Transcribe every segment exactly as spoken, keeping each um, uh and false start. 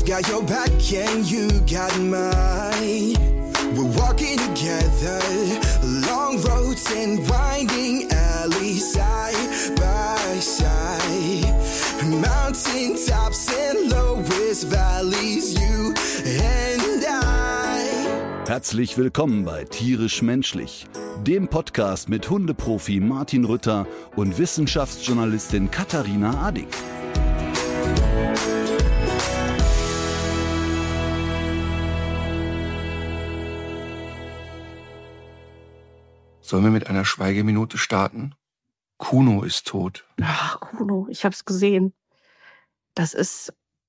got your back and you got mine. We're walking together, long roads and winding alleys, side by side. Mountain tops and lowest valleys, you and I. Herzlich willkommen bei Tierisch Menschlich, dem Podcast mit Hundeprofi Martin Rütter und Wissenschaftsjournalistin Katharina Adick. Sollen wir mit einer Schweigeminute starten? Kuno ist tot. Ach, Kuno, ich hab's gesehen. Das ist,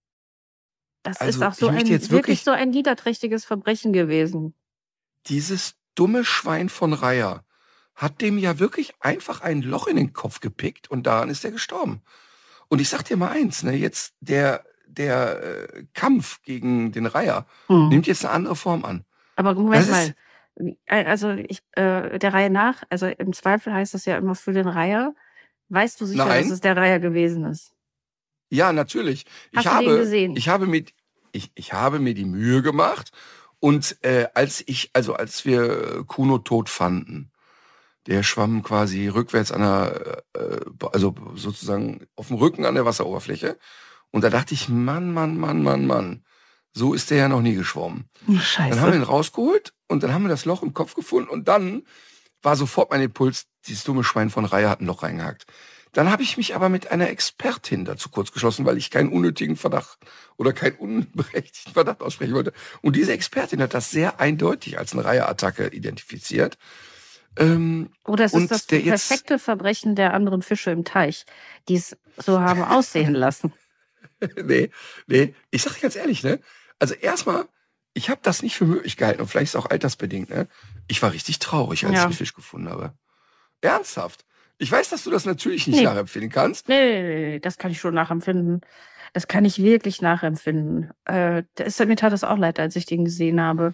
das Also, ist auch so ich ein, möchte jetzt wirklich wirklich- so ein niederträchtiges Verbrechen gewesen. Dieses dumme Schwein von Reiher hat dem ja wirklich einfach ein Loch in den Kopf gepickt und daran ist er gestorben. Und ich sag dir mal eins, ne, jetzt der, der äh, Kampf gegen den Reiher Hm. nimmt jetzt eine andere Form an. Aber Moment Das mal. ist- Also ich, äh, der Reihe nach, also im Zweifel heißt das ja immer für den Reiher. Weißt du sicher, Nein. dass es der Reiher gewesen ist? Ja, natürlich. Hast ich du den habe, gesehen? Ich habe, mit, ich, ich habe mir die Mühe gemacht und äh, als ich, also als wir Kuno tot fanden, der schwamm quasi rückwärts an der, äh, also sozusagen auf dem Rücken an der Wasseroberfläche. Und da dachte ich, Mann, Mann, Mann, Mann, Mann, so ist der ja noch nie geschwommen. Scheiße. Dann haben wir ihn rausgeholt und dann haben wir das Loch im Kopf gefunden und dann war sofort mein Impuls, dieses dumme Schwein von Reihe hat ein Loch reingehackt. Dann habe ich mich aber mit einer Expertin dazu kurz geschlossen, weil ich keinen unnötigen Verdacht oder keinen unberechtigten Verdacht aussprechen wollte. Und diese Expertin hat das sehr eindeutig als eine Reihe-Attacke identifiziert. Ähm, Oder es und ist das der jetzt- perfekte Verbrechen der anderen Fische im Teich, die es so haben aussehen lassen. nee, nee, ich sag dir ganz ehrlich, ne? Also erstmal, ich habe das nicht für möglich gehalten und vielleicht ist es auch altersbedingt, ne? Ich war richtig traurig, als Ja. ich den Fisch gefunden habe. Ernsthaft. Ich weiß, dass du das natürlich nicht Nee. nachempfinden kannst. Nee, nee, nee, nee, das kann ich schon nachempfinden. Das kann ich wirklich nachempfinden. Äh, der ist, mir tat das auch leid, als ich den gesehen habe.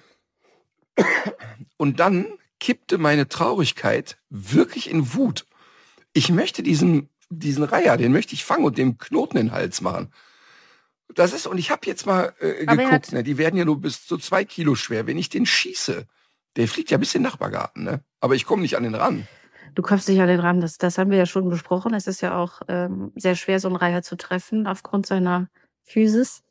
Und dann kippte meine Traurigkeit wirklich in Wut. Ich möchte diesen, diesen Reiher, den möchte ich fangen und dem Knoten in den Hals machen. Das ist, und ich habe jetzt mal äh, Aber er geguckt, hat- ne, die werden ja nur bis zu zwei Kilo schwer. Wenn ich den schieße, der fliegt ja bis in den Nachbargarten, ne? Aber ich komme nicht an den ran. Du kommst nicht an den Rahmen, das, das haben wir ja schon besprochen. Es ist ja auch ähm, sehr schwer, so einen Reiher zu treffen, aufgrund seiner Physis.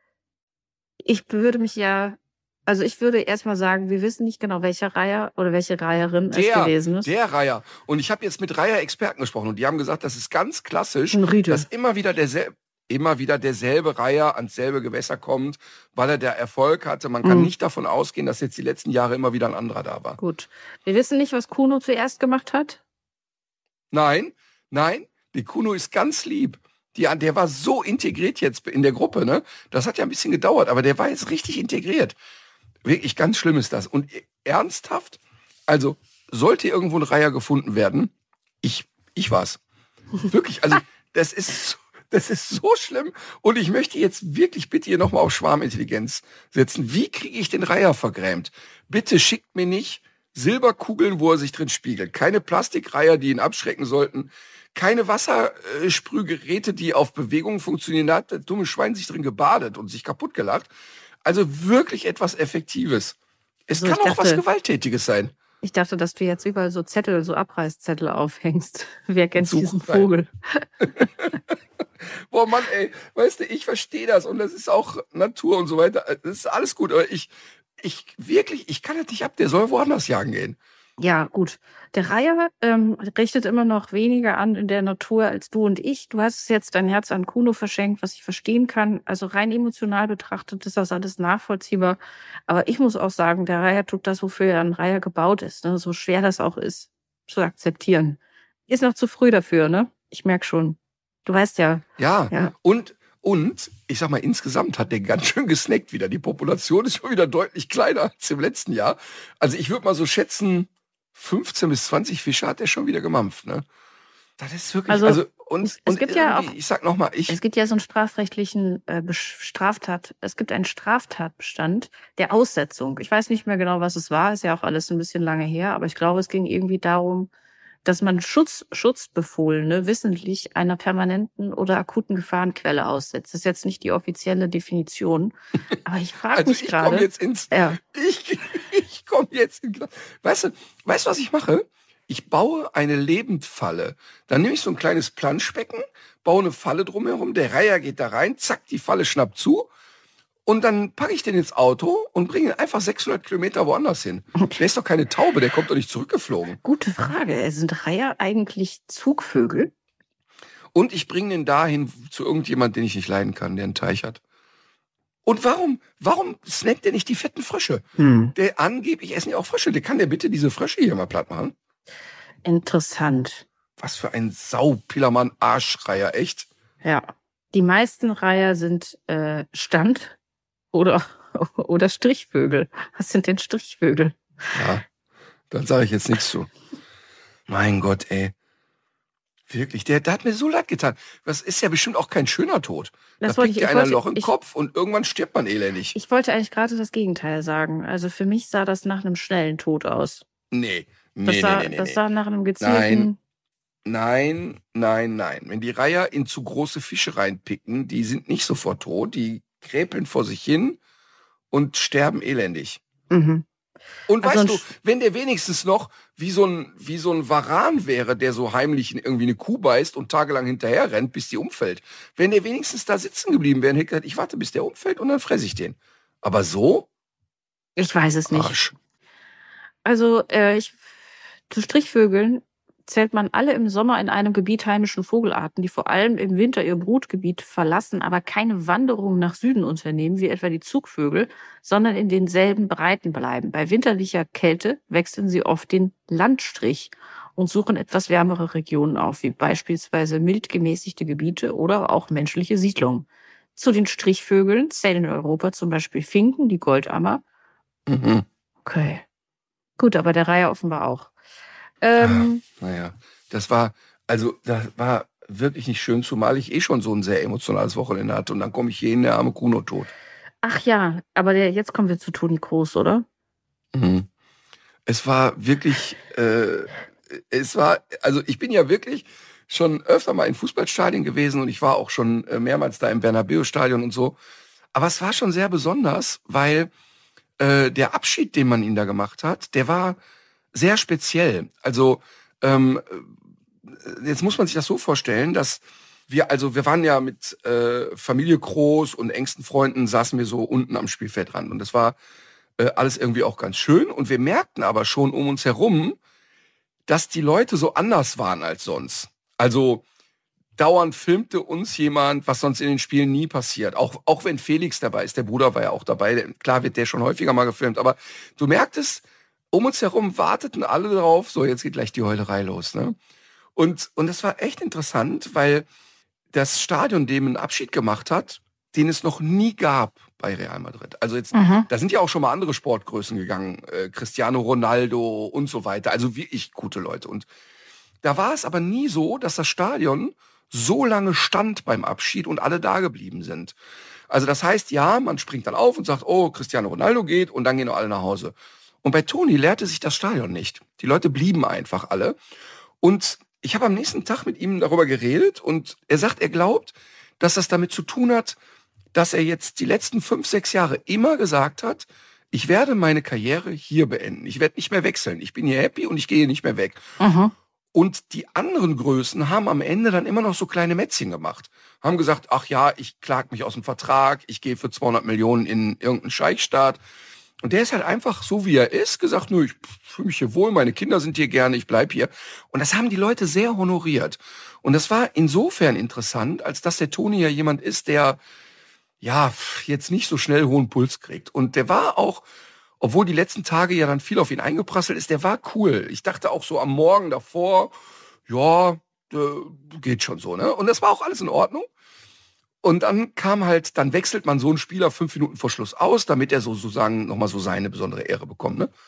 Ich würde mich ja, also ich würde erstmal sagen, wir wissen nicht genau, welcher Reiher oder welche Reiherin es Der, gewesen ist. der Reiher. Und ich habe jetzt mit Reiher-Experten gesprochen und die haben gesagt, das ist ganz klassisch, Ein Riede. dass immer wieder derselbe, immer wieder derselbe Reiher ans selbe Gewässer kommt, weil er der Erfolg hatte. Man kann Mhm. nicht davon ausgehen, dass jetzt die letzten Jahre immer wieder ein anderer da war. Gut. Wir wissen nicht, was Kuno zuerst gemacht hat. Nein, nein, die Kuno ist ganz lieb. Die, der war so integriert jetzt in der Gruppe, ne? Das hat ja ein bisschen gedauert, aber der war jetzt richtig integriert. Wirklich ganz schlimm ist das. Und ernsthaft, also sollte irgendwo ein Reiher gefunden werden, ich, ich war's. Wirklich, also das ist so, das ist so schlimm. Und ich möchte jetzt wirklich bitte hier nochmal auf Schwarmintelligenz setzen. Wie kriege ich den Reiher vergrämt? Bitte schickt mir nicht Silberkugeln, wo er sich drin spiegelt. Keine Plastikreiher, die ihn abschrecken sollten. Keine Wassersprühgeräte, die auf Bewegungen funktionieren. Da hat das dumme Schwein sich drin gebadet und sich kaputt gelacht. Also wirklich etwas Effektives. Es Also kann ich auch was dachte- Gewalttätiges sein. Ich dachte, dass du jetzt überall so Zettel, so Abreißzettel aufhängst. Wer kennt Such diesen rein. Vogel? Boah, Mann, ey, weißt du, ich verstehe das und das ist auch Natur und so weiter. Das ist alles gut, aber ich, ich wirklich, ich kann das nicht ab. Der soll woanders jagen gehen. Ja, gut. Der Reiher ähm, richtet immer noch weniger an in der Natur als du und ich. Du hast jetzt dein Herz an Kuno verschenkt, was ich verstehen kann. Also rein emotional betrachtet ist das alles nachvollziehbar. Aber ich muss auch sagen, der Reiher tut das, wofür er ein Reiher gebaut ist. Ne? So schwer das auch ist, zu akzeptieren. Ist noch zu früh dafür, ne? Ich merke schon. Du weißt ja. Ja, Ja. und, und, ich sag mal, insgesamt hat der ganz schön gesnackt wieder. Die Population ist schon wieder deutlich kleiner als im letzten Jahr. Also ich würde mal so schätzen, fünfzehn bis zwanzig Fische hat er schon wieder gemampft, ne? Das ist wirklich, Also, also, und, es- es und gibt ja irgendwie, ich sag nochmal, ich, Es gibt ja so einen strafrechtlichen äh, Besch- Straftat. Es gibt einen Straftatbestand der Aussetzung. Ich weiß nicht mehr genau, was es war. Ist ja auch alles ein bisschen lange her. Aber ich glaube, es ging irgendwie darum, dass man Schutz, Schutzbefohlene wissentlich einer permanenten oder akuten Gefahrenquelle aussetzt. Das ist jetzt nicht die offizielle Definition. Aber ich frage Also mich ich gerade. komme jetzt ins, Ja. ich, ich komme jetzt in, weißt du, weißt du, was ich mache? Ich baue eine Lebendfalle. Dann nehme ich so ein kleines Planschbecken, baue eine Falle drumherum, der Reiher geht da rein, zack, die Falle schnappt zu. Und dann packe ich den ins Auto und bringe ihn einfach sechshundert Kilometer woanders hin. Der ist doch keine Taube, der kommt doch nicht zurückgeflogen. Gute Frage. Sind Reiher eigentlich Zugvögel? Und ich bringe den dahin zu irgendjemand, den ich nicht leiden kann, der einen Teich hat. Und warum, warum snackt der nicht die fetten Frösche? Hm. Der angeblich essen ja auch Frösche. Der kann der bitte diese Frösche hier mal platt machen? Interessant. Was für ein Saupillermann-Arschreiher, echt? Ja. Die meisten Reiher sind äh, Stand- oder, oder Strichvögel. Was sind denn Strichvögel? Ja, dann sage ich jetzt nichts zu. Mein Gott, ey. Wirklich, der, der hat mir so leid getan. Das ist ja bestimmt auch kein schöner Tod. Das da wollte pickt ich- dir ich einer ein wollte- Loch im ich- Kopf und irgendwann stirbt man elendig. Ich wollte eigentlich gerade das Gegenteil sagen. Also für mich sah das nach einem schnellen Tod aus. Nee, Das, nee, sah, nee, nee, nee. das nee. sah nach einem gezielten... Nein. Nein, nein, nein. Wenn die Reiher in zu große Fische reinpicken, die sind nicht sofort tot, die kräpeln vor sich hin und sterben elendig. Mhm. Und Also weißt ein du, wenn der wenigstens noch wie so ein, wie so ein Varan wäre, der so heimlich in irgendwie eine Kuh beißt und tagelang hinterher rennt, bis die umfällt. Wenn der wenigstens da sitzen geblieben wäre, hätte ich gesagt, ich warte, bis der umfällt und dann fresse ich den. Aber so? Ich weiß es nicht. Arsch. Also äh, ich, zu Strichvögeln zählt man alle im Sommer in einem Gebiet heimischen Vogelarten, die vor allem im Winter ihr Brutgebiet verlassen, aber keine Wanderung nach Süden unternehmen, wie etwa die Zugvögel, sondern in denselben Breiten bleiben. Bei winterlicher Kälte wechseln sie oft den Landstrich und suchen etwas wärmere Regionen auf, wie beispielsweise mild gemäßigte Gebiete oder auch menschliche Siedlungen. Zu den Strichvögeln zählen in Europa zum Beispiel Finken, die Goldammer. Mhm. Okay. Gut, aber der Reiher offenbar auch. Ähm, Naja, das war, also das war wirklich nicht schön, zumal ich eh schon so ein sehr emotionales Wochenende hatte und dann komme ich hier in der arme Kuno tot. ach ja, aber der, jetzt kommen wir zu Toni Kroos, oder? Mhm. Es war wirklich, äh, es war, also ich bin ja wirklich schon öfter mal in Fußballstadien gewesen und ich war auch schon äh, mehrmals da im Bernabeu-Stadion und so. Aber es war schon sehr besonders, weil äh, der Abschied, den man ihn da gemacht hat, der war sehr speziell. Also ähm, jetzt muss man sich das so vorstellen, dass wir, also wir waren ja mit äh, Familie Kroos und engsten Freunden, saßen wir so unten am Spielfeldrand und das war äh, alles irgendwie auch ganz schön und wir merkten aber schon um uns herum, dass die Leute so anders waren als sonst. Also dauernd filmte uns jemand, was sonst in den Spielen nie passiert. Auch, auch wenn Felix dabei ist, der Bruder war ja auch dabei, klar wird der schon häufiger mal gefilmt, aber du merktest, um uns herum warteten alle drauf, so jetzt geht gleich die Heulerei los. Ne? Und, und das war echt interessant, weil das Stadion dem einen Abschied gemacht hat, den es noch nie gab bei Real Madrid. Also jetzt, Mhm. da sind ja auch schon mal andere Sportgrößen gegangen, äh, Cristiano Ronaldo und so weiter, also wirklich gute Leute. Und da war es aber nie so, dass das Stadion so lange stand beim Abschied und alle da geblieben sind. Also das heißt, ja, man springt dann auf und sagt, oh, Cristiano Ronaldo geht und dann gehen alle nach Hause. Und bei Toni leerte sich das Stadion nicht. Die Leute blieben einfach alle. Und ich habe am nächsten Tag mit ihm darüber geredet und er sagt, er glaubt, dass das damit zu tun hat, dass er jetzt die letzten fünf, sechs Jahre immer gesagt hat, ich werde meine Karriere hier beenden. Ich werde nicht mehr wechseln. Ich bin hier happy und ich gehe nicht mehr weg. Mhm. Und die anderen Größen haben am Ende dann immer noch so kleine Mätzchen gemacht. Haben gesagt, ach ja, ich klag mich aus dem Vertrag, ich gehe für zweihundert Millionen in irgendeinen Scheichstaat. Und der ist halt einfach so, wie er ist, gesagt, nö, ich fühle mich hier wohl, meine Kinder sind hier gerne, ich bleib hier. Und das haben die Leute sehr honoriert. Und das war insofern interessant, als dass der Toni ja jemand ist, der ja jetzt nicht so schnell hohen Puls kriegt. Und der war auch, obwohl die letzten Tage ja dann viel auf ihn eingeprasselt ist, der war cool. Ich dachte auch so am Morgen davor, ja, äh, geht schon so, ne? Und das war auch alles in Ordnung. Und dann kam halt, dann wechselt man so einen Spieler fünf Minuten vor Schluss aus, damit er so sozusagen nochmal so seine besondere Ehre bekommt, ne?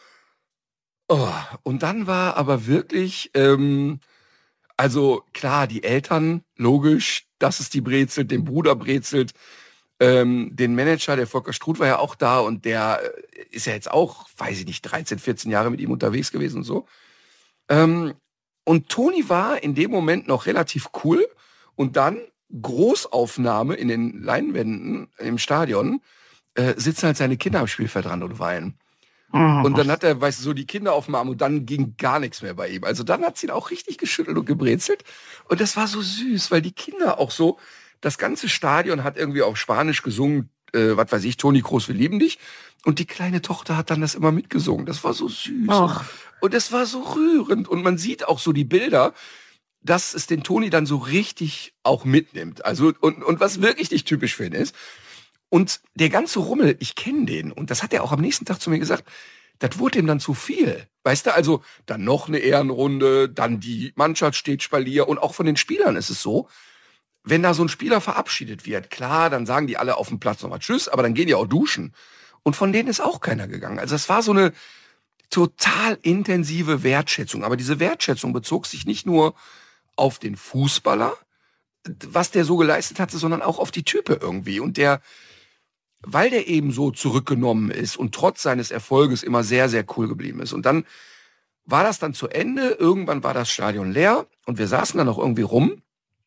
Oh, und dann war aber wirklich, ähm, also klar, die Eltern, logisch, dass es die brezelt, den Bruder brezelt, ähm, den Manager, der Volker Struth war ja auch da und der ist ja jetzt auch, weiß ich nicht, dreizehn, vierzehn Jahre mit ihm unterwegs gewesen und so. Ähm, Und Toni war in dem Moment noch relativ cool und dann Großaufnahme in den Leinwänden im Stadion, äh, sitzen halt seine Kinder am Spielfeld dran und weinen. Und dann hat er, weißt du, so die Kinder auf dem Arm und dann ging gar nichts mehr bei ihm. Also dann hat sie ihn auch richtig geschüttelt und gebrezelt. Und das war so süß, weil die Kinder auch so, das ganze Stadion hat irgendwie auf Spanisch gesungen, äh, was weiß ich, Toni Kroos, wir lieben dich. Und die kleine Tochter hat dann das immer mitgesungen. Das war so süß. Och. Und es war so rührend. Und man sieht auch so die Bilder, dass es den Toni dann so richtig auch mitnimmt. Also, und, und was wirklich nicht typisch für ihn ist. Und der ganze Rummel, ich kenne den. Und das hat er auch am nächsten Tag zu mir gesagt, das wurde ihm dann zu viel. Weißt du, also dann noch eine Ehrenrunde, dann die Mannschaft steht Spalier. Und auch von den Spielern ist es so, wenn da so ein Spieler verabschiedet wird, klar, dann sagen die alle auf dem Platz nochmal Tschüss, aber dann gehen die auch duschen. Und von denen ist auch keiner gegangen. Also es war so eine total intensive Wertschätzung. Aber diese Wertschätzung bezog sich nicht nur auf den Fußballer, was der so geleistet hatte, sondern auch auf die Type irgendwie. Und der, weil der eben so zurückgenommen ist und trotz seines Erfolges immer sehr, sehr cool geblieben ist. Und dann war das dann zu Ende. Irgendwann war das Stadion leer und wir saßen dann auch irgendwie rum.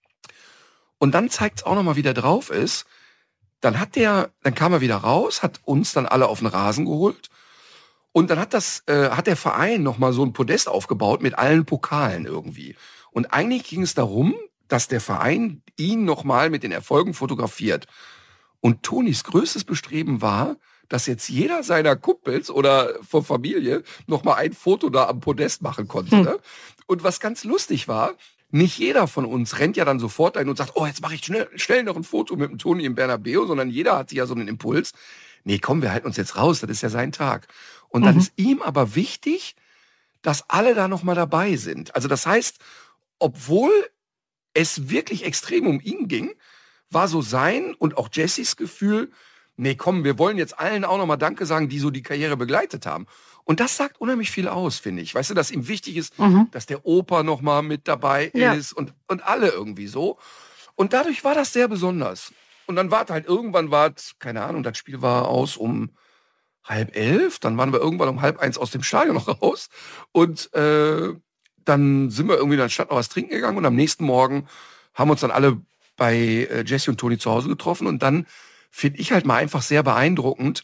Und dann zeigt es auch nochmal, wie der drauf ist. Dann hat der, dann kam er wieder raus, hat uns dann alle auf den Rasen geholt. Und dann hat das, äh, hat der Verein nochmal so ein Podest aufgebaut mit allen Pokalen irgendwie. Und eigentlich ging es darum, dass der Verein ihn nochmal mit den Erfolgen fotografiert. Und Tonis größtes Bestreben war, dass jetzt jeder seiner Kumpels oder von Familie nochmal ein Foto da am Podest machen konnte. Hm. Ne? Und was ganz lustig war, nicht jeder von uns rennt ja dann sofort ein und sagt, oh, jetzt mache ich schnell, schnell noch ein Foto mit dem Toni im Bernabeu, sondern jeder hat ja so einen Impuls. Nee, komm, wir halten uns jetzt raus, das ist ja sein Tag. Und dann mhm. ist ihm aber wichtig, dass alle da nochmal dabei sind. Also das heißt, obwohl es wirklich extrem um ihn ging, war so sein und auch Jessys Gefühl, nee, komm, wir wollen jetzt allen auch nochmal Danke sagen, die so die Karriere begleitet haben. Und das sagt unheimlich viel aus, finde ich. Weißt du, dass ihm wichtig ist, mhm. dass der Opa nochmal mit dabei ja. ist und, und alle irgendwie so. Und dadurch war das sehr besonders. Und dann war halt irgendwann, war keine Ahnung, das Spiel war aus um halb elf. Dann waren wir irgendwann um halb eins aus dem Stadion noch raus. Und äh, dann sind wir irgendwie in der Stadt noch was trinken gegangen. Und am nächsten Morgen haben wir uns dann alle bei äh, Jessie und Toni zu Hause getroffen. Und dann finde ich halt mal einfach sehr beeindruckend,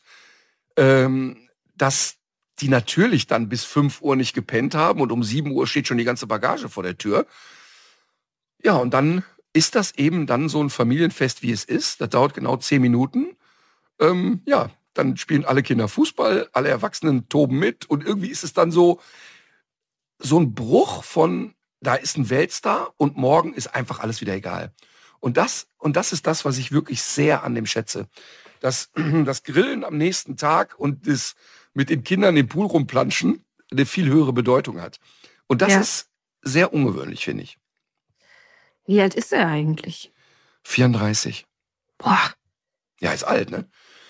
ähm, dass die natürlich dann bis fünf Uhr nicht gepennt haben und um sieben Uhr steht schon die ganze Bagage vor der Tür. Ja, und dann ist das eben dann so ein Familienfest, wie es ist. Das dauert genau zehn Minuten. Ähm, ja, dann spielen alle Kinder Fußball, alle Erwachsenen toben mit und irgendwie ist es dann so, so ein Bruch von, da ist ein Weltstar und morgen ist einfach alles wieder egal. Und das, und das ist das, was ich wirklich sehr an dem schätze. Dass das Grillen am nächsten Tag und das mit den Kindern im Pool rumplanschen eine viel höhere Bedeutung hat. Und das ja. ist sehr ungewöhnlich, finde ich. Wie alt ist er eigentlich? vierunddreißig. Boah. Ja, ist alt, ne?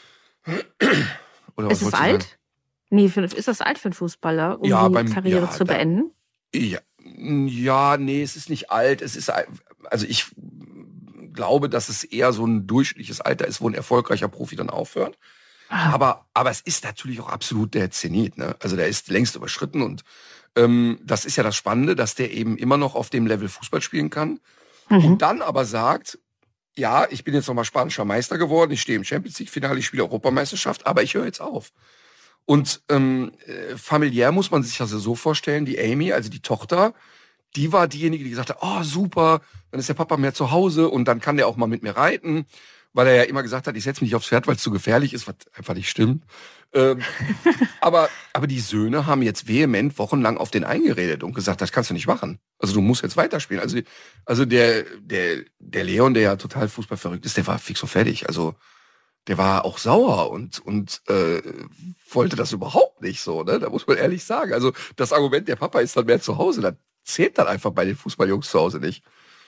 Oder ist es alt? Sagen? Nee, für, ist das alt für einen Fußballer, um ja, die beim, Karriere ja, zu beenden? Da, ja, ja, nee, es ist nicht alt. Es ist, also ich glaube, dass es eher so ein durchschnittliches Alter ist, wo ein erfolgreicher Profi dann aufhört. Aber, aber es ist natürlich auch absolut der Zenit, ne? Also der ist längst überschritten und ähm, das ist ja das Spannende, dass der eben immer noch auf dem Level Fußball spielen kann mhm. und dann aber sagt, ja, ich bin jetzt nochmal spanischer Meister geworden, ich stehe im Champions-League-Finale, ich spiele Europameisterschaft, aber ich höre jetzt auf. Und ähm, äh, familiär muss man sich also so vorstellen, die Amy, also die Tochter, die war diejenige, die gesagt hat, oh super, dann ist der Papa mehr zu Hause und dann kann der auch mal mit mir reiten. Weil er ja immer gesagt hat, ich setze mich nicht aufs Pferd, weil es zu gefährlich ist, was einfach nicht stimmt. Ähm, aber, aber die Söhne haben jetzt vehement wochenlang auf den eingeredet und gesagt, das kannst du nicht machen. Also du musst jetzt weiterspielen. Also, also der, der, der Leon, der ja total fußballverrückt ist, der war fix und fertig. Also der war auch sauer und, und äh, wollte das überhaupt nicht so. Ne? Da muss man ehrlich sagen. Also das Argument, der Papa ist dann mehr zu Hause, das zählt dann einfach bei den Fußballjungs zu Hause nicht.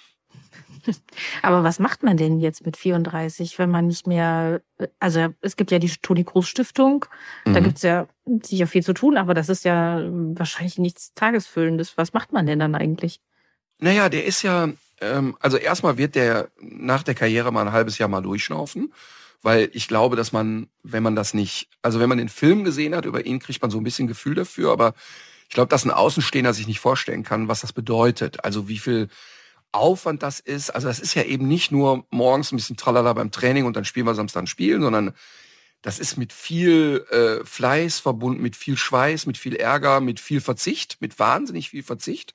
Aber was macht man denn jetzt mit vierunddreißig, wenn man nicht mehr, also es gibt ja die Toni Kroos Stiftung, mhm. da gibt es ja sicher viel zu tun, aber das ist ja wahrscheinlich nichts Tagesfüllendes. Was macht man denn dann eigentlich? Naja, der ist ja, ähm, also erstmal wird der nach der Karriere mal ein halbes Jahr mal durchschnaufen, weil ich glaube, dass man, wenn man das nicht, also wenn man den Film gesehen hat über ihn, kriegt man so ein bisschen Gefühl dafür, aber ich glaube, dass ein Außenstehender sich nicht vorstellen kann, was das bedeutet. Also wie viel Aufwand das ist. Also das ist ja eben nicht nur morgens ein bisschen Tralala beim Training und dann spielen wir Samstag ein Spiel, sondern das ist mit viel äh, Fleiß verbunden, mit viel Schweiß, mit viel Ärger, mit viel Verzicht, mit wahnsinnig viel Verzicht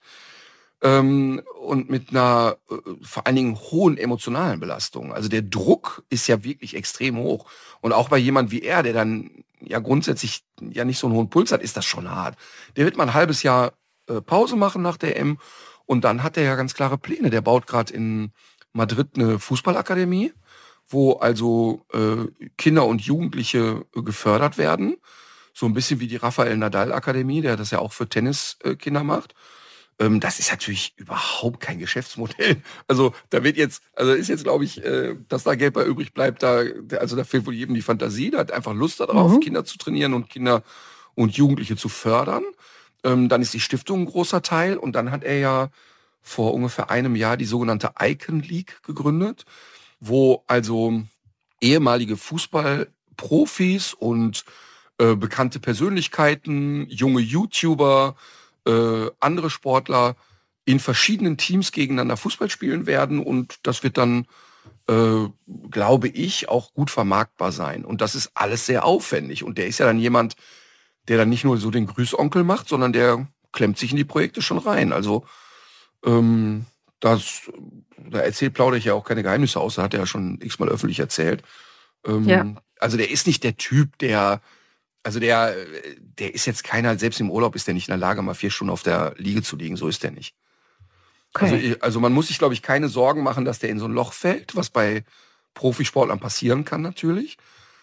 ähm, und mit einer äh, vor allen Dingen hohen emotionalen Belastung. Also der Druck ist ja wirklich extrem hoch. Und auch bei jemand wie er, der dann ja grundsätzlich ja nicht so einen hohen Puls hat, ist das schon hart. Der wird mal ein halbes Jahr äh, Pause machen nach der E M und dann hat er ja ganz klare Pläne. Der baut gerade in Madrid eine Fußballakademie, wo also äh, Kinder und Jugendliche äh, gefördert werden. So ein bisschen wie die Rafael Nadal Akademie, der das ja auch für Tenniskinder äh, macht. Ähm, das ist natürlich überhaupt kein Geschäftsmodell. Also da wird jetzt, also ist jetzt, glaube ich, äh, dass da Geld bei übrig bleibt, da, also da fehlt wohl jedem die Fantasie. Da hat einfach Lust darauf, mhm. Kinder zu trainieren und Kinder und Jugendliche zu fördern. Ähm, dann ist die Stiftung ein großer Teil und dann hat er ja vor ungefähr einem Jahr die sogenannte Icon League gegründet, wo also ehemalige Fußballprofis und äh, bekannte Persönlichkeiten, junge YouTuber, äh, andere Sportler in verschiedenen Teams gegeneinander Fußball spielen werden und das wird dann, äh, glaube ich, auch gut vermarktbar sein. Und das ist alles sehr aufwendig und der ist ja dann jemand, der dann nicht nur so den Grüßonkel macht, sondern der klemmt sich in die Projekte schon rein. Also ähm, das, da erzählt, plaudere ich ja auch keine Geheimnisse aus, da hat er ja schon x-mal öffentlich erzählt. Ähm, ja. Also der ist nicht der Typ, der, also der, der ist jetzt keiner, selbst im Urlaub ist der nicht in der Lage, mal vier Stunden auf der Liege zu liegen, so ist der nicht. Okay. Also, also man muss sich, glaube ich, keine Sorgen machen, dass der in so ein Loch fällt, was bei Profisportlern passieren kann natürlich.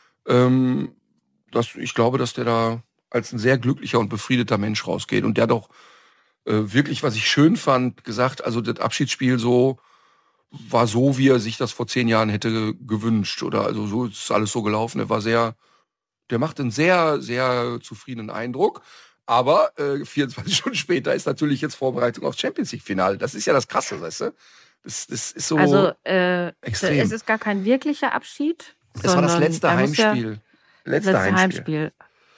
Ähm, das, ich glaube, dass der da als ein sehr glücklicher und befriedeter Mensch rausgeht. Und der hat auch äh, wirklich, was ich schön fand, gesagt, also das Abschiedsspiel so war so, wie er sich das vor zehn Jahren hätte gewünscht. Oder also so ist alles so gelaufen. Er war sehr, der macht einen sehr, sehr zufriedenen Eindruck. Aber äh, vierundzwanzig Stunden später ist natürlich jetzt Vorbereitung aufs Champions League-Finale. Das ist ja das Krasse, weißt du? Das, das ist so also, äh, extrem. Es ist gar kein wirklicher Abschied. Es war das letzte Heimspiel. Ja, letzte, letzte Heimspiel. Heimspiel.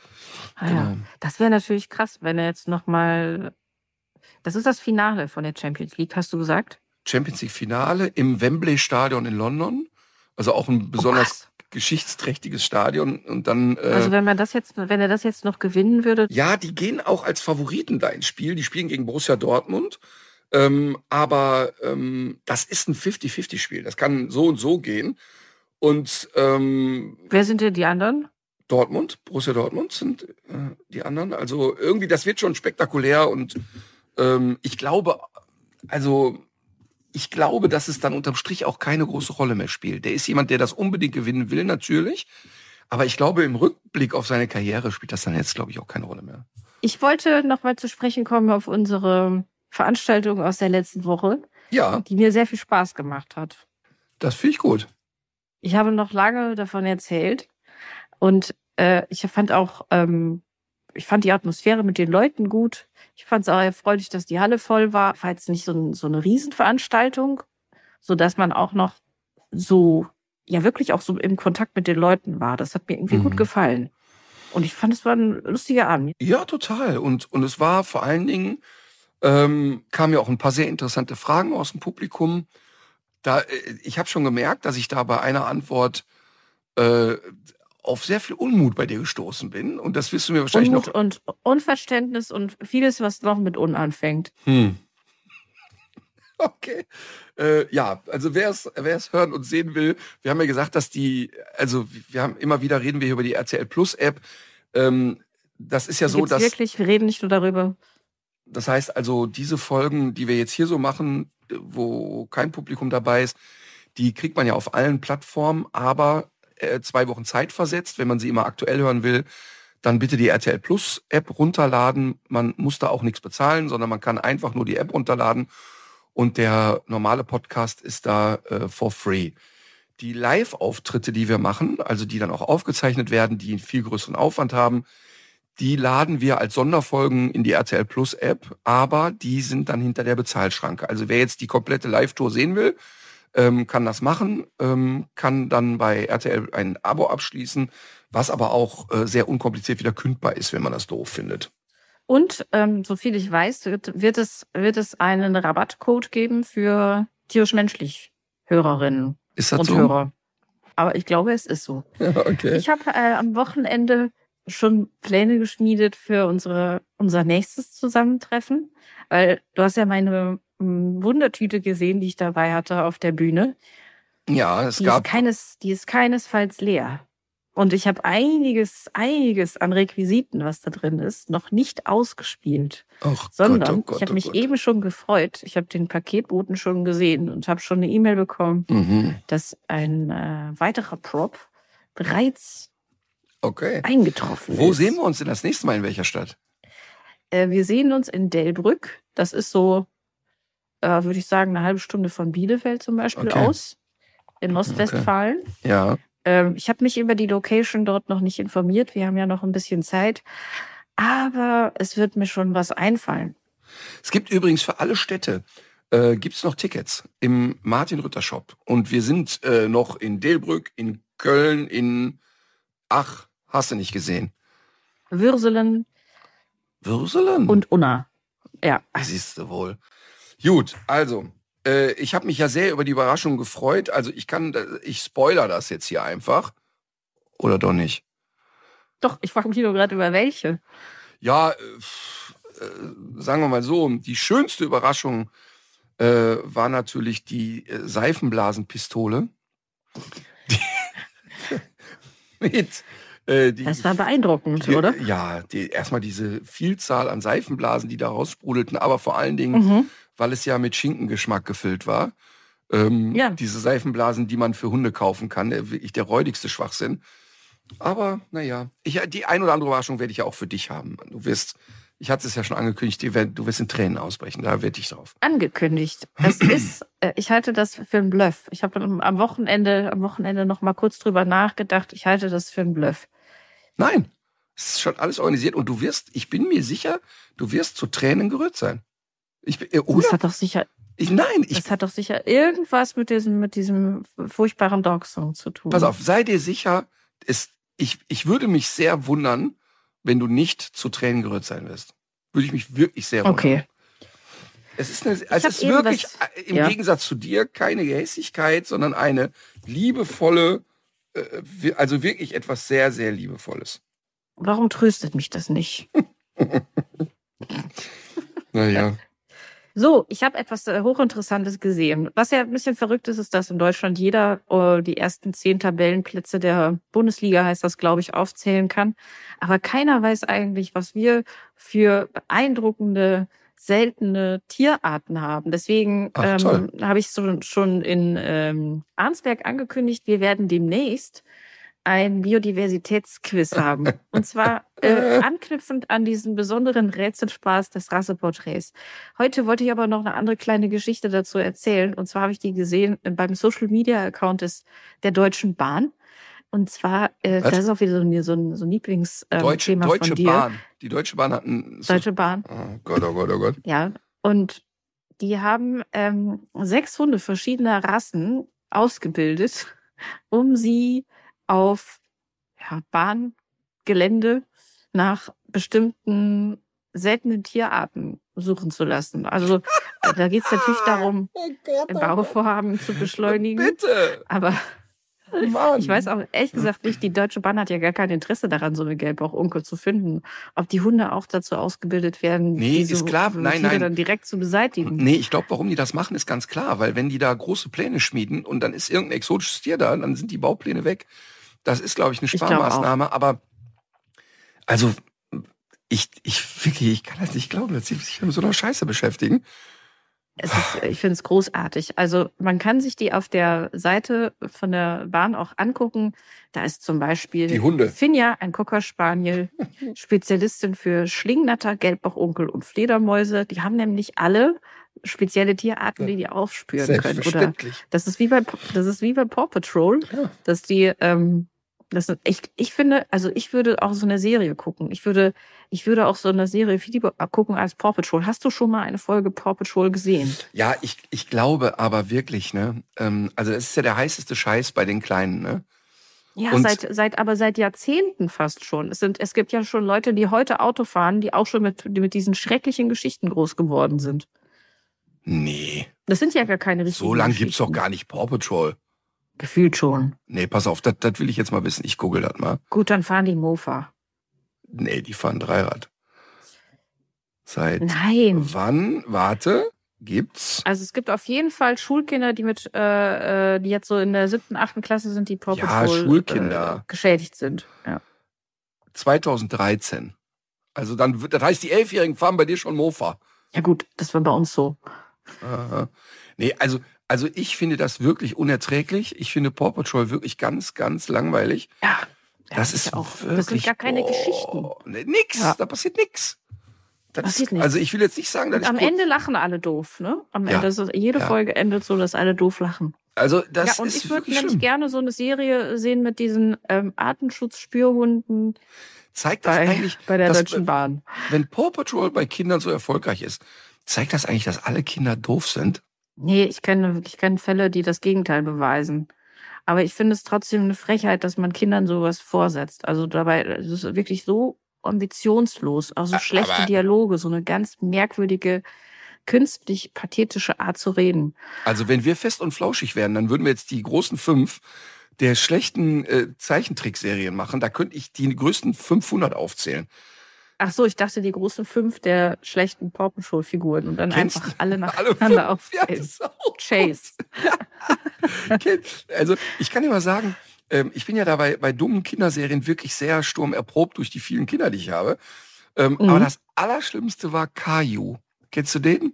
Ah, genau. Ja. Das wäre natürlich krass, wenn er jetzt nochmal. Das ist das Finale von der Champions League, hast du gesagt? Champions League-Finale im Wembley-Stadion in London. Also auch ein besonders oh, geschichtsträchtiges Stadion. Und dann, äh, also wenn man das jetzt, wenn er das jetzt noch gewinnen würde. Ja, die gehen auch als Favoriten da ins Spiel. Die spielen gegen Borussia Dortmund. Ähm, aber ähm, das ist ein fünfzig fünfzig Spiel. Das kann so und so gehen. Und ähm, wer sind denn die anderen? Dortmund, Borussia Dortmund sind äh, die anderen. Also irgendwie, das wird schon spektakulär und ähm, ich glaube, also ich glaube, dass es dann unterm Strich auch keine große Rolle mehr spielt. Der ist jemand, der das unbedingt gewinnen will, natürlich. Aber ich glaube, im Rückblick auf seine Karriere spielt das dann jetzt, glaube ich, auch keine Rolle mehr. Ich wollte noch mal zu sprechen kommen auf unsere Veranstaltung aus der letzten Woche, ja, die mir sehr viel Spaß gemacht hat. Das finde ich gut. Ich habe noch lange davon erzählt und äh, ich fand auch, ähm, ich fand die Atmosphäre mit den Leuten gut. Ich fand es auch erfreulich, dass die Halle voll war. War jetzt nicht so, ein, so eine Riesenveranstaltung, so dass man auch noch so, ja wirklich auch so im Kontakt mit den Leuten war. Das hat mir irgendwie mhm. gut gefallen. Und ich fand, es war ein lustiger Abend. Ja, total. Und, und es war vor allen Dingen, ähm, kamen ja auch ein paar sehr interessante Fragen aus dem Publikum. Da, ich habe schon gemerkt, dass ich da bei einer Antwort äh, auf sehr viel Unmut bei dir gestoßen bin. Und das wirst du mir wahrscheinlich Unmut noch... und Unverständnis und vieles, was noch mit Un anfängt. Hm. Okay. Äh, ja, also wer es wer es hören und sehen will, wir haben ja gesagt, dass die, also wir haben immer wieder reden wir hier über die R T L Plus App. Ähm, das ist ja so, Gibt's dass... wirklich, wir reden nicht nur darüber. Das heißt also, diese Folgen, die wir jetzt hier so machen, wo kein Publikum dabei ist, die kriegt man ja auf allen Plattformen, aber äh, zwei Wochen Zeit versetzt. Wenn man sie immer aktuell hören will, dann bitte die R T L Plus App runterladen. Man muss da auch nichts bezahlen, sondern man kann einfach nur die App runterladen und der normale Podcast ist da äh, for free. Die Live-Auftritte, die wir machen, also die dann auch aufgezeichnet werden, die einen viel größeren Aufwand haben, die laden wir als Sonderfolgen in die R T L Plus App, aber die sind dann hinter der Bezahlschranke. Also wer jetzt die komplette Live-Tour sehen will, ähm, kann das machen, ähm, kann dann bei R T L ein Abo abschließen, was aber auch äh, sehr unkompliziert wieder kündbar ist, wenn man das doof findet. Und ähm, so viel ich weiß, wird, wird, es, wird es einen Rabattcode geben für tierisch-menschlich Hörerinnen Ist das und so? Hörer. Aber ich glaube, es ist so. Ja, okay. Ich habe äh, am Wochenende schon Pläne geschmiedet für unsere unser nächstes Zusammentreffen, weil du hast ja meine m, Wundertüte gesehen, die ich dabei hatte auf der Bühne. Ja, es Die gab... ist, keines, die ist keinesfalls leer. Und ich habe einiges, einiges an Requisiten, was da drin ist, noch nicht ausgespielt. Ach Sondern Gott, oh Gott, ich habe oh mich Gott. eben schon gefreut. Ich habe den Paketboten schon gesehen und habe schon eine E-Mail bekommen, Mhm. dass ein äh, weiterer Prop bereits Okay. eingetroffen Wo ist. sehen wir uns denn das nächste Mal, in welcher Stadt? Äh, wir sehen uns in Delbrück. Das ist so, äh, würde ich sagen, eine halbe Stunde von Bielefeld zum Beispiel Okay. aus. In Ostwestfalen. Ja. Ähm, ich habe mich über die Location dort noch nicht informiert. Wir haben ja noch ein bisschen Zeit. Aber es wird mir schon was einfallen. Es gibt übrigens für alle Städte, äh, gibt es noch Tickets im Martin-Rütter-Shop. Und wir sind äh, noch in Delbrück, in Köln, in... Ach, hast du nicht gesehen. Würselen Würselen? und Unna. Ja. Siehst du wohl. Gut, also, äh, ich habe mich ja sehr über die Überraschung gefreut. Also ich kann, ich spoiler das jetzt hier einfach. Oder doch nicht? Doch, ich frage mich nur gerade über welche. Ja, äh, äh, sagen wir mal so, die schönste Überraschung äh, war natürlich die äh, Seifenblasenpistole. Die mit äh, die, Das war beeindruckend, die, oder? Ja, die, erstmal diese Vielzahl an Seifenblasen, die da raussprudelten, aber vor allen Dingen, Mhm. weil es ja mit Schinkengeschmack gefüllt war. Ähm, Ja. Diese Seifenblasen, die man für Hunde kaufen kann, der, wirklich der räudigste Schwachsinn. Aber naja, ich, die ein oder andere Überraschung werde ich ja auch für dich haben. Du wirst, ich hatte es ja schon angekündigt, du wirst, du wirst in Tränen ausbrechen, da wette ich drauf. Angekündigt. Es ist, äh, ich halte das für einen Bluff. Ich habe am Wochenende, am Wochenende noch mal kurz drüber nachgedacht. Ich halte das für einen Bluff. Nein, es ist schon alles organisiert und du wirst, ich bin mir sicher, du wirst zu Tränen gerührt sein. Ich bin, äh, Das oder? hat doch sicher, Ich, nein, ich, das hat doch sicher irgendwas mit diesem, mit diesem furchtbaren Dog-Song zu tun. pass auf, sei dir sicher, es, ich, ich würde mich sehr wundern, wenn du nicht zu Tränen gerührt sein wirst. Würde ich mich wirklich sehr wundern. Okay. Es ist, eine, es hab ist eben wirklich was- äh, im ja. Gegensatz zu dir keine Gehässigkeit, sondern eine liebevolle, äh, wi- also wirklich etwas sehr, sehr Liebevolles. Warum tröstet mich das nicht? Naja. So, ich habe etwas äh, Hochinteressantes gesehen. Was ja ein bisschen verrückt ist, ist, dass in Deutschland jeder äh, die ersten zehn Tabellenplätze der Bundesliga, heißt das, glaube ich, aufzählen kann. Aber keiner weiß eigentlich, was wir für beeindruckende, seltene Tierarten haben. Deswegen Ach, toll. ähm, habe ich so, schon in ähm, Arnsberg angekündigt, wir werden demnächst ein Biodiversitätsquiz haben. Und zwar äh, anknüpfend an diesen besonderen Rätselspaß des Rasseporträts. Heute wollte ich aber noch eine andere kleine Geschichte dazu erzählen. Und zwar habe ich die gesehen beim Social-Media-Account des der Deutschen Bahn. Und zwar, äh, Was? das ist auch wieder so ein, so ein, so ein Lieblingsthema Deutsche, ähm, Deutsche von dir. Bahn. Die Deutsche Bahn hat ein... So, Deutsche Bahn. oh Gott, oh Gott, oh Gott. Ja, und die haben ähm, sechs Hunde verschiedener Rassen ausgebildet, um sie auf ja, Bahngelände nach bestimmten seltenen Tierarten suchen zu lassen. Also äh, da geht es natürlich darum, Oh Gott, Bauvorhaben zu beschleunigen. Bitte! Aber Mann. ich weiß auch ehrlich gesagt nicht, die Deutsche Bahn hat ja gar kein Interesse daran, so eine Gelbbauchunke zu finden. Ob die Hunde auch dazu ausgebildet werden, Nee, diese ist klar. Nein, Tiere nein. dann direkt zu beseitigen. Nee, ich glaube, warum die das machen, ist ganz klar. Weil wenn die da große Pläne schmieden und dann ist irgendein exotisches Tier da, dann sind die Baupläne weg. Das ist, glaube ich, eine Ich glaub auch. Sparmaßnahme. Aber also ich, ich wirklich, ich kann das nicht glauben, dass sie sich mit so einer Scheiße beschäftigen. Es ist, ich finde es großartig. Also man kann sich die auf der Seite von der Bahn auch angucken. Da ist zum Beispiel Die Hunde. Finja, ein Cocker Spaniel, Spezialistin für Schlingnatter, Gelbbauchunkel und Fledermäuse. Die haben nämlich alle spezielle Tierarten, die die aufspüren können. Oder Selbstverständlich. das ist wie bei das ist wie bei Paw Patrol, Ja. dass die ähm, das sind, ich, ich finde, also ich würde auch so eine Serie gucken. Ich würde, ich würde auch so eine Serie viel lieber gucken als Paw Patrol. Hast du schon mal eine Folge Paw Patrol gesehen? Ja, ich, ich glaube aber wirklich, ne? Ähm, also es ist ja der heißeste Scheiß bei den Kleinen, ne? Ja, Und seit, seit, aber seit Jahrzehnten fast schon. Es sind, es gibt ja schon Leute, die heute Auto fahren, die auch schon mit, mit diesen schrecklichen Geschichten groß geworden sind. nee, Das sind ja gar keine richtigen so lange gibt's doch Geschichten. gar nicht Paw Patrol. Gefühlt schon. Nee, pass auf, das, das will ich jetzt mal wissen. Ich google das mal. Gut, dann fahren die Mofa. Nee, die fahren Dreirad. Seit Nein. wann, warte, gibt's? Also es gibt auf jeden Fall Schulkinder, die mit, äh, äh, die jetzt so in der siebten, achten Klasse sind, die Paw Ja, Patrol Schulkinder. Äh, geschädigt sind. Ja. zweitausenddreizehn. Also dann wird, das heißt, die Elfjährigen fahren bei dir schon Mofa. Ja gut, das war bei uns so. Aha. Nee, also, also ich finde das wirklich unerträglich. Ich finde Paw Patrol wirklich ganz, ganz langweilig. Ja. Das ja, ist ja auch. wirklich, Das sind gar keine Geschichten. Nee, nix, Ja. da passiert nix. Das Passiert ist, nichts. Also ich will jetzt nicht sagen, dass Und ich am kurz- Ende lachen alle doof, ne? Am Ja. Ende ist es, jede Ja. Folge endet so, dass alle doof lachen. Also das ja, und ist ich würde wirklich nämlich schlimm. gerne so eine Serie sehen mit diesen ähm, Artenschutzspürhunden Zeigt das bei, eigentlich, bei der dass, Deutschen Bahn. wenn Paw Patrol bei Kindern so erfolgreich ist, zeigt das eigentlich, dass alle Kinder doof sind? Nee, ich kenne, ich kenne Fälle, die das Gegenteil beweisen. Aber ich finde es trotzdem eine Frechheit, dass man Kindern sowas vorsetzt. Also dabei, es ist wirklich so ambitionslos, auch so A- schlechte aber- Dialoge, so eine ganz merkwürdige, künstlich pathetische Art zu reden. Also wenn wir fest und flauschig wären, dann würden wir jetzt die großen fünf der schlechten äh, Zeichentrickserien machen. Da könnte ich die größten fünfhundert aufzählen. Ach so, ich dachte die großen fünf der schlechten Paw Patrol Figuren und dann Kennst einfach du alle alle nacheinander fünf? Ja, aufzählen. das ist auch Chase. Kennt- Also ich kann dir mal sagen, ähm, ich bin ja da bei, bei dummen Kinderserien wirklich sehr sturmerprobt durch die vielen Kinder, die ich habe. Ähm, Mhm. Aber das Allerschlimmste war Caillou. Kennst du den?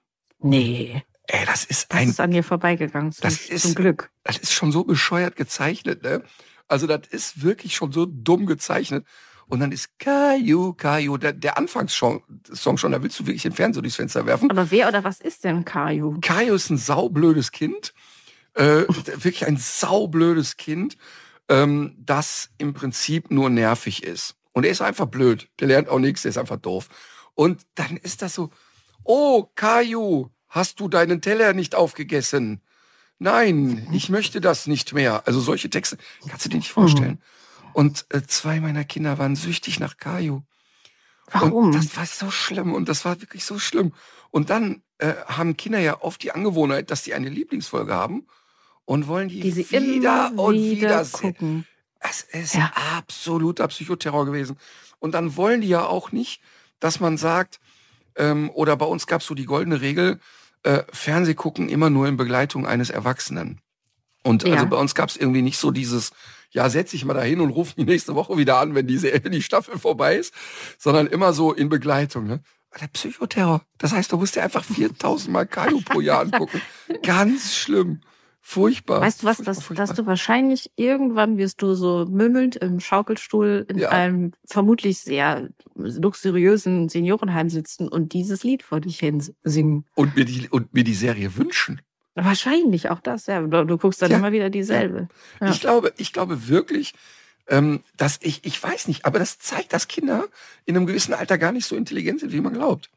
Nee, Ey, das ist das ein, ist an mir vorbeigegangen, zum, das ist- zum Glück. das ist schon so bescheuert gezeichnet, ne? Also das ist wirklich schon so dumm gezeichnet. Und dann ist Caillou, Caillou, der, der Anfangssong Song schon, da willst du wirklich den Fernseher durchs Fenster werfen. Aber wer oder was ist denn Caillou? Caillou ist ein saublödes Kind. Äh, wirklich ein saublödes Kind, ähm, das im Prinzip nur nervig ist. Und er ist einfach blöd. Der lernt auch nichts, der ist einfach doof. Und dann ist das so, oh, Caillou, hast du deinen Teller nicht aufgegessen? Nein, ich möchte das nicht mehr. Also solche Texte kannst du dir nicht vorstellen. Und äh, zwei meiner Kinder waren süchtig nach Caillou. Warum? Und das war so schlimm und das war wirklich so schlimm. Und dann äh, haben Kinder ja oft die Angewohnheit, dass die eine Lieblingsfolge haben und wollen die, die sie wieder immer und wieder wieder sehen. gucken. Es ist Ja. absoluter Psychoterror gewesen. Und dann wollen die ja auch nicht, dass man sagt, ähm, oder bei uns gab es so die goldene Regel, äh, Fernseh gucken immer nur in Begleitung eines Erwachsenen. Und Ja. also bei uns gab es irgendwie nicht so dieses, ja, setz dich mal dahin und ruf die nächste Woche wieder an, wenn diese wenn die Staffel vorbei ist, sondern immer so in Begleitung. Ne? Der Psychoterror, das heißt, du musst dir einfach viertausend Mal Caillou pro Jahr angucken. Ganz schlimm. Furchtbar. Weißt du was, Furchtbar, dass, furchtbar. dass du wahrscheinlich irgendwann wirst du so mümmelnd im Schaukelstuhl in Ja. einem vermutlich sehr luxuriösen Seniorenheim sitzen und dieses Lied vor dich hin singen. Und mir die, und mir die Serie wünschen. Wahrscheinlich auch das, ja. Du, du guckst dann Ja. immer wieder dieselbe. Ja. Ich glaube, ich glaube wirklich, ähm, dass ich, ich weiß nicht, aber das zeigt, dass Kinder in einem gewissen Alter gar nicht so intelligent sind, wie man glaubt.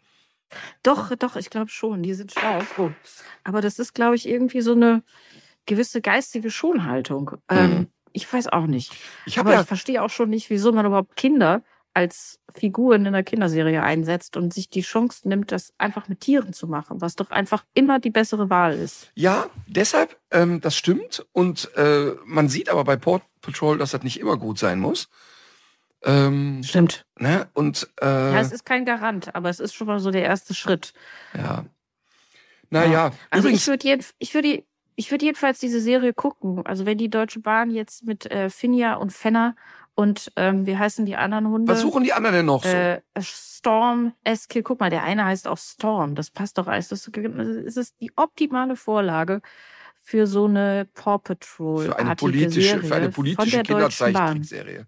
Doch, doch, ich glaube schon, die sind schlau. Oh. Aber das ist, glaube ich, irgendwie so eine gewisse geistige Schonhaltung. Ähm, Mhm. ich weiß auch nicht. Ich habe Aber ja, ich verstehe auch schon nicht, wieso man überhaupt Kinder als Figuren in einer Kinderserie einsetzt und sich die Chance nimmt, das einfach mit Tieren zu machen, was doch einfach immer die bessere Wahl ist. ja, deshalb, ähm, das stimmt. Und äh, man sieht aber bei Paw Patrol, dass das nicht immer gut sein muss. Ähm, Stimmt. ne? Und äh, Ja, es ist kein Garant, aber es ist schon mal so der erste Schritt. ja. Naja, Also übrigens, ich würde jeden, ich würde, ich würde jedenfalls diese Serie gucken. Also wenn die Deutsche Bahn jetzt mit äh, Finja und Fenner und ähm, wie heißen die anderen Hunde? was suchen die anderen denn noch so? Äh, Storm, Eskil, guck mal, der eine heißt auch Storm. Das passt doch alles. Das es ist die optimale Vorlage für so eine Paw Patrol Für eine artige politische, Serie für eine von politische der Deutschen Bahn. Kinderzeichentrickserie.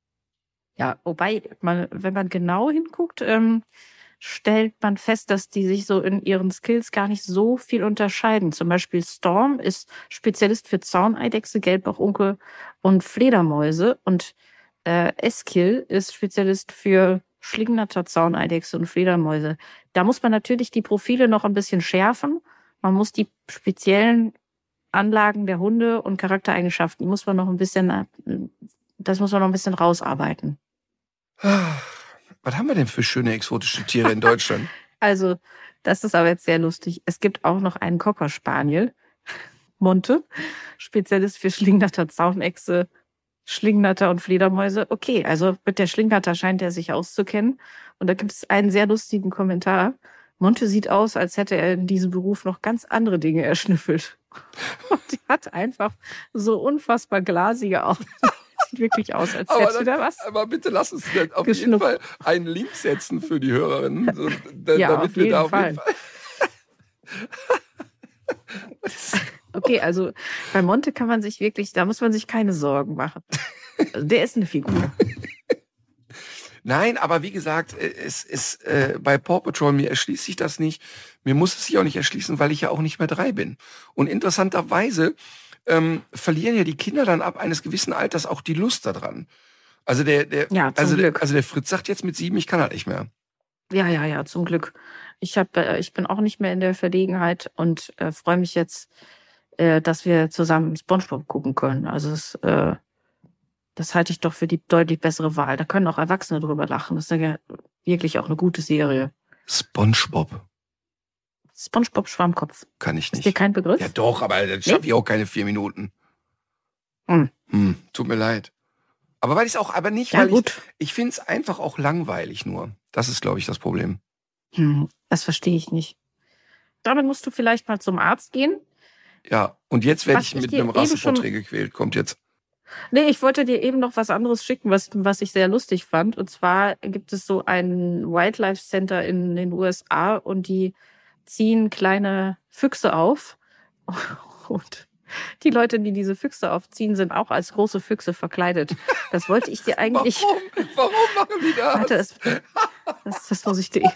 Ja, wobei man, wenn man genau hinguckt, ähm, stellt man fest, dass die sich so in ihren Skills gar nicht so viel unterscheiden. Zum Beispiel Storm ist Spezialist für Zauneidechse, Gelbbauchunke und Fledermäuse und äh, Eskil ist Spezialist für Schlingnatter, Zauneidechse und Fledermäuse. Da muss man natürlich die Profile noch ein bisschen schärfen. Man muss die speziellen Anlagen der Hunde und Charaktereigenschaften, die muss man noch ein bisschen, das muss man noch ein bisschen rausarbeiten. Was haben wir denn für schöne exotische Tiere in Deutschland? Also, das ist aber jetzt sehr lustig. Es gibt auch noch einen Cocker Spaniel, Monte, Spezialist für Schlingnatter, Zaunechse, Schlingnatter und Fledermäuse. Okay, also mit der Schlingnatter scheint er sich auszukennen. Und da gibt es einen sehr lustigen Kommentar. Monte sieht aus, als hätte er in diesem Beruf noch ganz andere Dinge erschnüffelt. Und die hat einfach so unfassbar glasige Augen. Sieht wirklich aus, als aber hätte da was. Aber bitte lass uns auf jeden Fall einen Link setzen für die Hörerinnen. So, da, ja, damit auf wir jeden da auf Fall. jeden Fall. Okay, also bei Monte kann man sich wirklich, da muss man sich keine Sorgen machen. Also der ist eine Figur. Nein, aber wie gesagt, es ist äh, bei Paw Patrol, mir erschließt sich das nicht. Mir muss es sich auch nicht erschließen, weil ich ja auch nicht mehr drei bin. Und interessanterweise ähm, verlieren ja die Kinder dann ab eines gewissen Alters auch die Lust daran. Also der, der, ja, zum also, Glück. Der, also der Fritz sagt jetzt mit sieben, ich kann halt nicht mehr. Ja, ja, ja, zum Glück. Ich hab, äh, ich bin auch nicht mehr in der Verlegenheit und äh, freue mich jetzt, äh, dass wir zusammen SpongeBob gucken können. Also es, äh, das halte ich doch für die deutlich bessere Wahl. Da können auch Erwachsene drüber lachen. Das ist ja wirklich auch eine gute Serie. SpongeBob. SpongeBob Schwammkopf. Kann ich nicht. Ist dir kein Begriff? Ja doch, aber das schaffe ich auch keine vier Minuten. Hm. Hm, tut mir leid. Aber weil ich es auch, aber nicht, Ja, weil gut. ich, ich finde es einfach auch langweilig nur. Das ist, glaube ich, das Problem. Hm, das verstehe ich nicht. Damit musst du vielleicht mal zum Arzt gehen. Ja, und jetzt werde Was ich ich mit dir einem eben Rasseporträt schon- gequält. Kommt jetzt. Nee, ich wollte dir eben noch was anderes schicken, was, was ich sehr lustig fand. Und zwar gibt es so ein Wildlife Center in den U S A und die ziehen kleine Füchse auf. Und die Leute, die diese Füchse aufziehen, sind auch als große Füchse verkleidet. Das wollte ich dir eigentlich... Warum? Warum machen die das? Warte, das, das, das muss ich dir...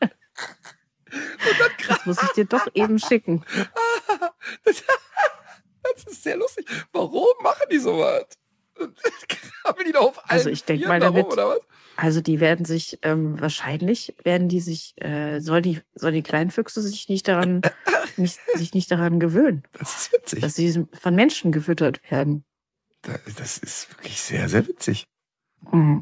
Das muss ich dir doch eben schicken. Das, das ist sehr lustig. Warum machen die sowas? Haben die da auf allen Also ich denk Vieren mal, darum, damit- oder was? Also die werden sich, ähm, wahrscheinlich werden die sich, äh, soll die, soll die kleinen Füchse sich nicht daran, nicht, sich nicht daran gewöhnen, Das ist witzig. dass sie von Menschen gefüttert werden. Das, das ist wirklich sehr, sehr witzig. Mhm.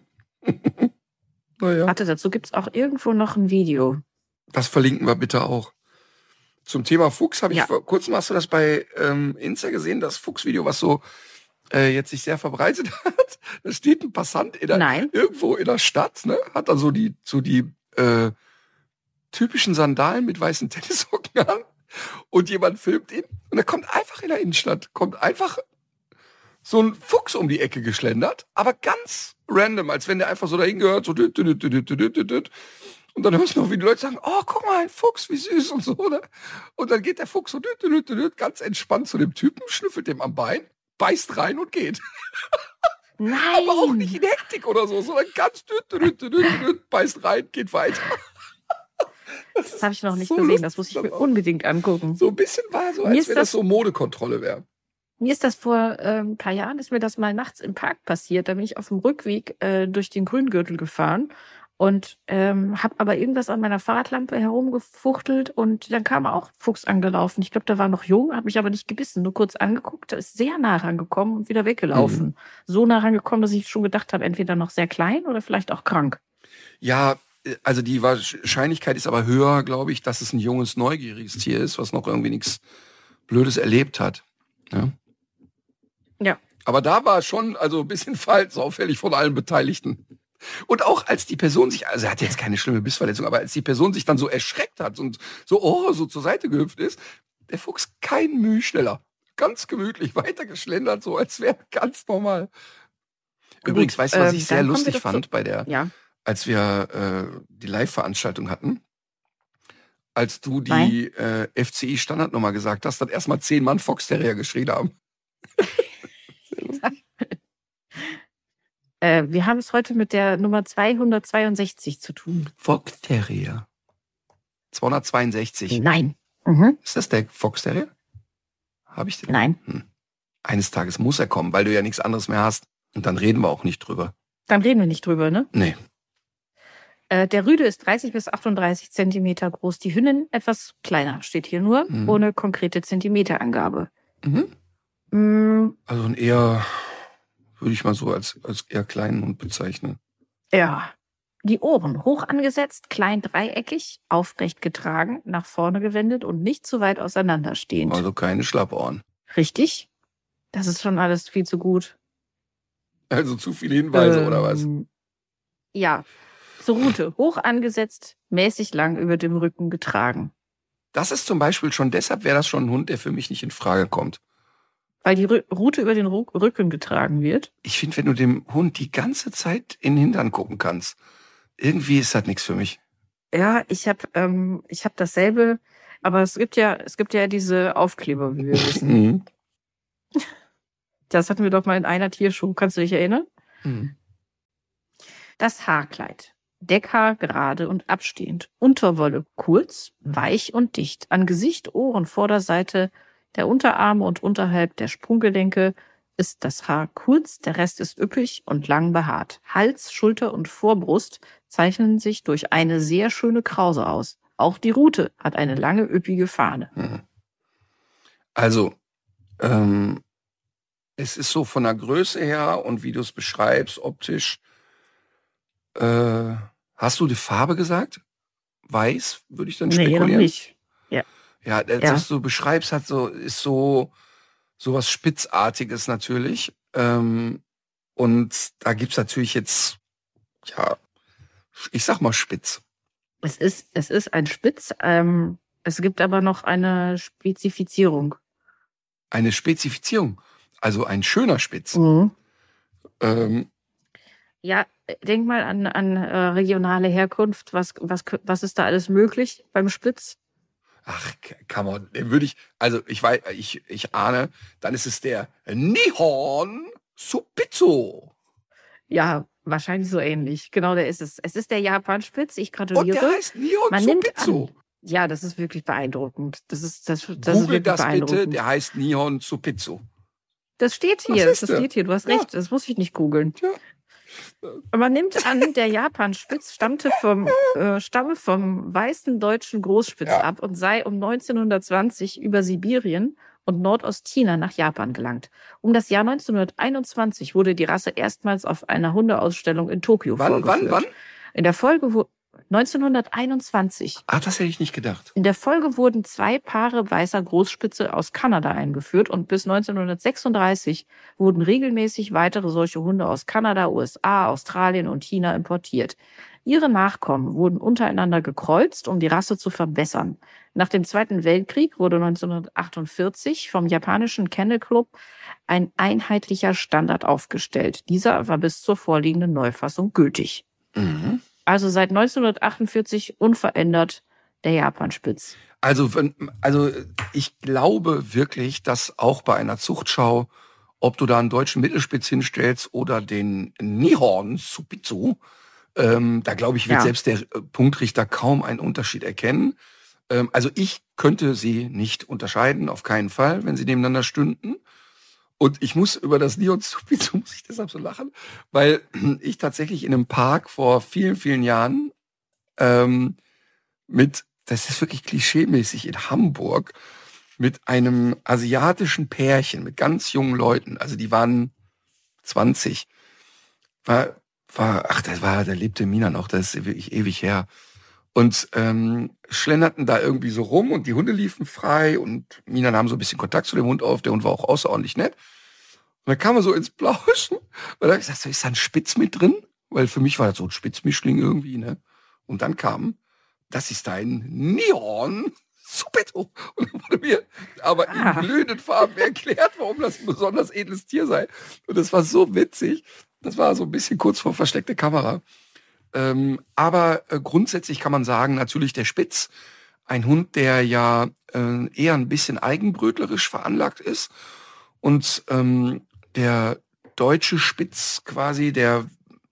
Naja. Warte, dazu gibt's auch irgendwo noch ein Video. Das verlinken wir bitte auch. Zum Thema Fuchs habe ich Ja. vor kurzem, hast du das bei ähm, Insta gesehen, das Fuchsvideo, was so äh, jetzt sich sehr verbreitet hat. Da steht ein Passant in der, Nein. irgendwo in der Stadt, ne, hat dann so die, so die äh, typischen Sandalen mit weißen Tennissocken an und jemand filmt ihn und er kommt einfach in der Innenstadt, kommt einfach so ein Fuchs um die Ecke geschlendert, aber ganz random, als wenn der einfach so dahin gehört, so düt, düt, düt, düt, düt, düt, düt. Und dann hörst du noch, wie die Leute sagen, oh, guck mal, ein Fuchs, wie süß und so, ne? Und dann geht der Fuchs so düt, düt, düt, düt, ganz entspannt zu dem Typen, schnüffelt dem am Bein, beißt rein und geht. Nein! Aber auch nicht in Hektik oder so, sondern ganz düt, düt, düt, düt, düt, beißt rein, geht weiter. Das habe ich noch nicht so gesehen. lustig Das muss ich dann mir auch. unbedingt angucken. So ein bisschen war so, Mir als ist wenn das das- so Modekontrolle wäre. Mir ist das vor ähm, ein paar Jahren, ist mir das mal nachts im Park passiert. Da bin ich auf dem Rückweg äh, durch den Grüngürtel gefahren und ähm, habe aber irgendwas an meiner Fahrradlampe herumgefuchtelt und dann kam auch ein Fuchs angelaufen. Ich glaube, der war noch jung, hat mich aber nicht gebissen, nur kurz angeguckt, der ist sehr nah rangekommen und wieder weggelaufen. Mhm. So nah rangekommen, dass ich schon gedacht habe, entweder noch sehr klein oder vielleicht auch krank. Ja, also die Wahrscheinlichkeit ist aber höher, glaube ich, dass es ein junges, neugieriges Tier ist, was noch irgendwie nichts Blödes erlebt hat. Ja. Ja. Aber da war schon also ein bisschen verhaltensauffällig von allen Beteiligten. Und auch als die Person sich, also er hat jetzt keine schlimme Bissverletzung, aber als die Person sich dann so erschreckt hat und so, oh, so zur Seite gehüpft ist, der Fuchs kein Mühe schneller. Ganz gemütlich weitergeschlendert, so als wäre ganz normal. Übrigens, Gut, weißt du, was ähm, ich sehr dann kommen wir lustig doch zu- fand bei der, Ja. als wir äh, die Live-Veranstaltung hatten? Als du die Nein. äh, F C I-Standardnummer gesagt hast, dass erstmal zehn Mann Fox Terrier geschrien haben. Äh, wir haben es heute mit der Nummer zweihundertzweiundsechzig zu tun. Fox Terrier. zweihundertzweiundsechzig. Nein. Mhm. Ist das der Fox Terrier? Habe ich den? Nein. Eines Tages muss er kommen, weil du ja nichts anderes mehr hast. Und dann reden wir auch nicht drüber. Dann reden wir nicht drüber, ne? Nee. Äh, der Rüde ist dreißig bis achtunddreißig Zentimeter groß, die Hündin etwas kleiner, steht hier nur, Mhm. ohne konkrete Zentimeterangabe. Mhm. Mm, Also ein eher, würde ich mal so als, als eher kleinen Hund bezeichnen. ja. Die Ohren hoch angesetzt, klein dreieckig, aufrecht getragen, nach vorne gewendet und nicht zu weit auseinanderstehend. Also keine Schlappohren. Richtig? Das ist schon alles viel zu gut. Also zu viele Hinweise, Ähm, oder was? Ja. Zur Rute. Hoch angesetzt, mäßig lang über dem Rücken getragen. Das ist zum Beispiel schon, deshalb wäre das schon ein Hund, der für mich nicht in Frage kommt. Weil die Rü- Rute über den Ru- Rücken getragen wird. Ich finde, wenn du dem Hund die ganze Zeit in den Hintern gucken kannst, irgendwie ist das nichts für mich. Ja, ich habe ähm, ich hab dasselbe, aber es gibt ja, es gibt ja diese Aufkleber, wie wir wissen. Mhm. Das hatten wir doch mal in einer Tiershow. Kannst du dich erinnern? Mhm. Das Haarkleid. Deckhaar gerade und abstehend. Unterwolle kurz, weich und dicht. An Gesicht, Ohren, Vorderseite der Unterarme und unterhalb der Sprunggelenke ist das Haar kurz, der Rest ist üppig und lang behaart. Hals, Schulter und Vorbrust zeichnen sich durch eine sehr schöne Krause aus. Auch die Rute hat eine lange, üppige Fahne. Mhm. Also, ähm, es ist so von der Größe her und wie du es beschreibst, optisch. Äh, hast du die Farbe gesagt? Weiß, würde ich dann Nee, noch spekulieren? nicht. Ja, das, Ja. was du beschreibst, hat so, ist so, so was Spitzartiges natürlich. Ähm, und da gibt's natürlich jetzt, ja, ich sag mal spitz. Es ist, es ist ein Spitz. Ähm, es gibt aber noch eine Spezifizierung. Eine Spezifizierung, also ein schöner Spitz. Mhm. Ähm, Ja, denk mal an, an äh, regionale Herkunft. Was, was, was ist da alles möglich beim Spitz? ach, kann man, den würde ich, also ich weiß, ich, ich ahne, dann ist es der Nihon Supitzo. Ja, wahrscheinlich so ähnlich. Genau, der ist es. Es ist der Japan-Spitz. Ich Und gratuliere. der heißt Nihon Man nimmt Supitzo. an. Ja, das ist wirklich beeindruckend. Das ist, das, das ist Google wirklich das bitte, beeindruckend. der heißt Nihon Supitzo. Das steht Das hier. ist Das er. steht hier. Du hast Ja. recht. Das muss ich nicht googeln. Tja. Man nimmt an, der Japan-Spitz stammte vom, äh, stamme vom weißen deutschen Großspitz Ja. ab und sei um neunzehnhundertzwanzig über Sibirien und Nordostchina nach Japan gelangt. Um das Jahr neunzehnhunderteinundzwanzig wurde die Rasse erstmals auf einer Hundeausstellung in Tokio Wann, wann, vorgeführt. wann? In der Folge wo neunzehnhunderteinundzwanzig. Ach, das hätte ich nicht gedacht. In der Folge wurden zwei Paare weißer Großspitze aus Kanada eingeführt und bis neunzehnhundertsechsunddreißig wurden regelmäßig weitere solche Hunde aus Kanada, U S A, Australien und China importiert. Ihre Nachkommen wurden untereinander gekreuzt, um die Rasse zu verbessern. Nach dem Zweiten Weltkrieg wurde neunzehnhundertachtundvierzig vom japanischen Kennel Club ein einheitlicher Standard aufgestellt. Dieser war bis zur vorliegenden Neufassung gültig. Mhm. Also seit neunzehnhundertachtundvierzig unverändert der Japanspitz. Also, wenn, also ich glaube wirklich, dass auch bei einer Zuchtschau, ob du da einen deutschen Mittelspitz hinstellst oder den Nihon Supitzo, ähm, da glaube ich, wird Ja. selbst der äh, Punktrichter kaum einen Unterschied erkennen. Ähm, also ich könnte sie nicht unterscheiden, auf keinen Fall, wenn sie nebeneinander stünden. Und ich muss über das Nihon Supitzo, muss ich deshalb so lachen, weil ich tatsächlich in einem Park vor vielen, vielen Jahren ähm, mit, das ist wirklich klischeemäßig, in Hamburg, mit einem asiatischen Pärchen, mit ganz jungen Leuten, also die waren zwanzig, war, war, ach, das war, da lebte Mina noch, das ist wirklich ewig her. Und ähm, schlenderten da irgendwie so rum und die Hunde liefen frei und Mina nahm so ein bisschen Kontakt zu dem Hund auf, der Hund war auch außerordentlich nett. Und dann kam er so ins Plauschen und dann habe ich gesagt, so, ist da ein Spitz mit drin? Weil für mich war das so ein Spitzmischling irgendwie, ne? Und dann kam, das ist ein Nihon Supitzo. Und dann wurde mir aber Ah. in glühenden Farben erklärt, warum das ein besonders edles Tier sei. Und das war so witzig. Das war so ein bisschen kurz vor versteckte Kamera. Ähm, aber äh, grundsätzlich kann man sagen, natürlich der Spitz, ein Hund, der ja äh, eher ein bisschen eigenbrötlerisch veranlagt ist. Und ähm, der deutsche Spitz quasi, der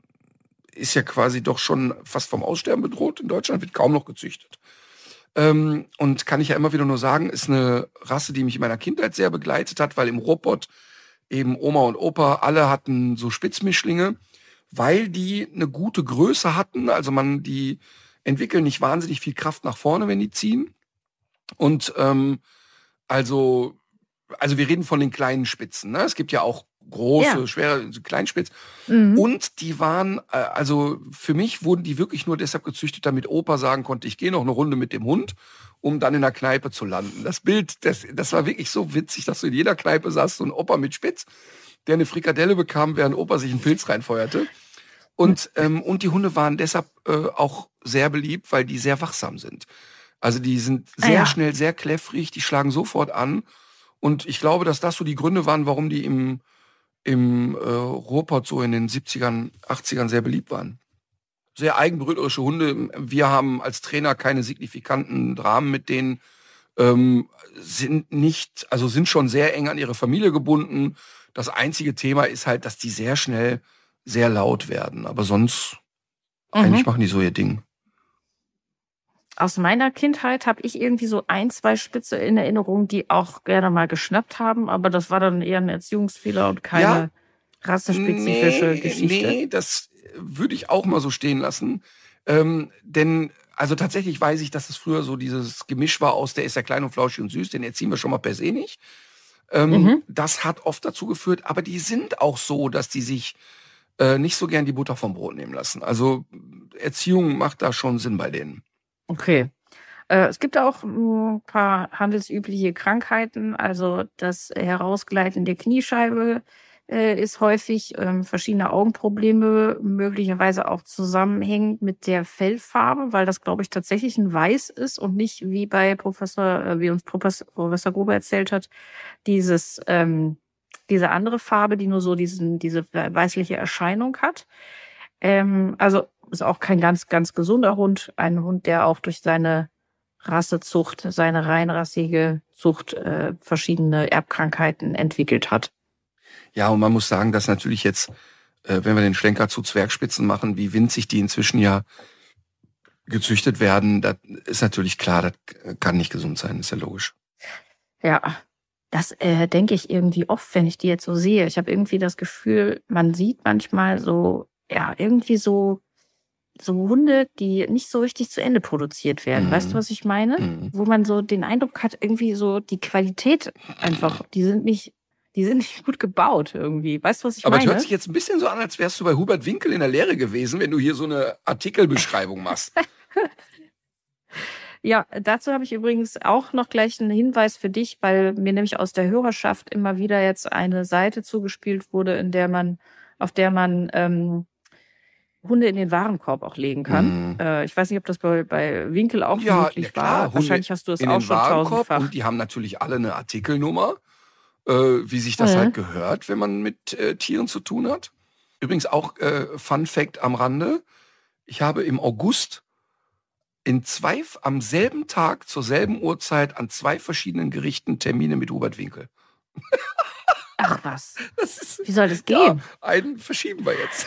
ist ja quasi doch schon fast vom Aussterben bedroht. In Deutschland wird kaum noch gezüchtet. Ähm, und kann ich ja immer wieder nur sagen, ist eine Rasse, die mich in meiner Kindheit sehr begleitet hat, weil im Ruhrpott eben Oma und Opa, alle hatten so Spitzmischlinge, weil die eine gute Größe hatten. Also man, die entwickeln nicht wahnsinnig viel Kraft nach vorne, wenn die ziehen. Und ähm, also, also wir reden von den kleinen Spitzen. Ne? Es gibt ja auch große, ja. schwere Kleinspitz. Mhm. Und die waren, äh, also für mich wurden die wirklich nur deshalb gezüchtet, damit Opa sagen konnte, ich gehe noch eine Runde mit dem Hund, um dann in der Kneipe zu landen. Das Bild, das, das war wirklich so witzig, dass du in jeder Kneipe saßt, so ein Opa mit Spitz, der eine Frikadelle bekam, während Opa sich einen Pilz reinfeuerte. Und, ähm, und die Hunde waren deshalb äh, auch sehr beliebt, weil die sehr wachsam sind. Also die sind sehr ah, ja. schnell, sehr kläffrig, die schlagen sofort an. Und ich glaube, dass das so die Gründe waren, warum die im, im äh, Ruhrpott so in den siebzigern, achtzigern sehr beliebt waren. Sehr eigenbrötlerische Hunde. Wir haben als Trainer keine signifikanten Dramen mit denen. Ähm, sind nicht, also sind schon sehr eng an ihre Familie gebunden. Das einzige Thema ist halt, dass die sehr schnell sehr laut werden. Aber sonst, mhm. eigentlich machen die so ihr Ding. Aus meiner Kindheit habe ich irgendwie so ein, zwei Spitze in Erinnerung, die auch gerne mal geschnappt haben, aber das war dann eher ein Erziehungsfehler und keine ja, rassespezifische nee, Geschichte. Nee, das würde ich auch mal so stehen lassen. Ähm, denn, also tatsächlich weiß ich, dass es früher so dieses Gemisch war aus, der ist ja klein und flauschig und süß, den erziehen wir schon mal per se nicht. Ähm, mhm. Das hat oft dazu geführt, aber die sind auch so, dass die sich äh, nicht so gern die Butter vom Brot nehmen lassen. Also Erziehung macht da schon Sinn bei denen. Okay. Äh, es gibt auch ein paar handelsübliche Krankheiten. Also das Herausgleiten der Kniescheibe äh, ist häufig, ähm, verschiedene Augenprobleme, möglicherweise auch zusammenhängend mit der Fellfarbe, weil das, glaube ich, tatsächlich ein Weiß ist und nicht wie bei Professor, äh, wie uns Professor, Professor Gruber erzählt hat, dieses ähm, diese andere Farbe, die nur so diesen diese weißliche Erscheinung hat. Ähm, also ist auch kein ganz, ganz gesunder Hund. Ein Hund, der auch durch seine Rassezucht, seine reinrassige Zucht äh, verschiedene Erbkrankheiten entwickelt hat. Ja, und man muss sagen, dass natürlich jetzt, äh, wenn wir den Schlenker zu Zwergspitzen machen, wie winzig die inzwischen ja gezüchtet werden, das ist natürlich klar, das kann nicht gesund sein, ist ja logisch. Ja, das äh, denke ich irgendwie oft, wenn ich die jetzt so sehe. Ich habe irgendwie das Gefühl, man sieht manchmal so, ja, irgendwie so so Hunde, die nicht so richtig zu Ende produziert werden. Mhm. Weißt du, was ich meine? Mhm. Wo man so den Eindruck hat, irgendwie so die Qualität einfach, die sind nicht, die sind nicht gut gebaut irgendwie. Weißt du, was ich Aber meine? Aber es hört sich jetzt ein bisschen so an, als wärst du bei Hubert Winkel in der Lehre gewesen, wenn du hier so eine Artikelbeschreibung machst. Ja, dazu habe ich übrigens auch noch gleich einen Hinweis für dich, weil mir nämlich aus der Hörerschaft immer wieder jetzt eine Seite zugespielt wurde, in der man, auf der man ähm, Hunde in den Warenkorb auch legen kann. Mhm. Äh, ich weiß nicht, ob das bei, bei Winkel auch ja, möglich ja, klar, war. Hunde Wahrscheinlich hast du es auch schon tausendfach. Und die haben natürlich alle eine Artikelnummer, äh, wie sich das mhm. halt gehört, wenn man mit äh, Tieren zu tun hat. Übrigens auch äh, Fun Fact am Rande. Ich habe im August in zwei, am selben Tag, zur selben Uhrzeit, an zwei verschiedenen Gerichten Termine mit Hubert Winkel. Ach was. Das ist, wie soll das gehen? Ja, einen verschieben wir jetzt.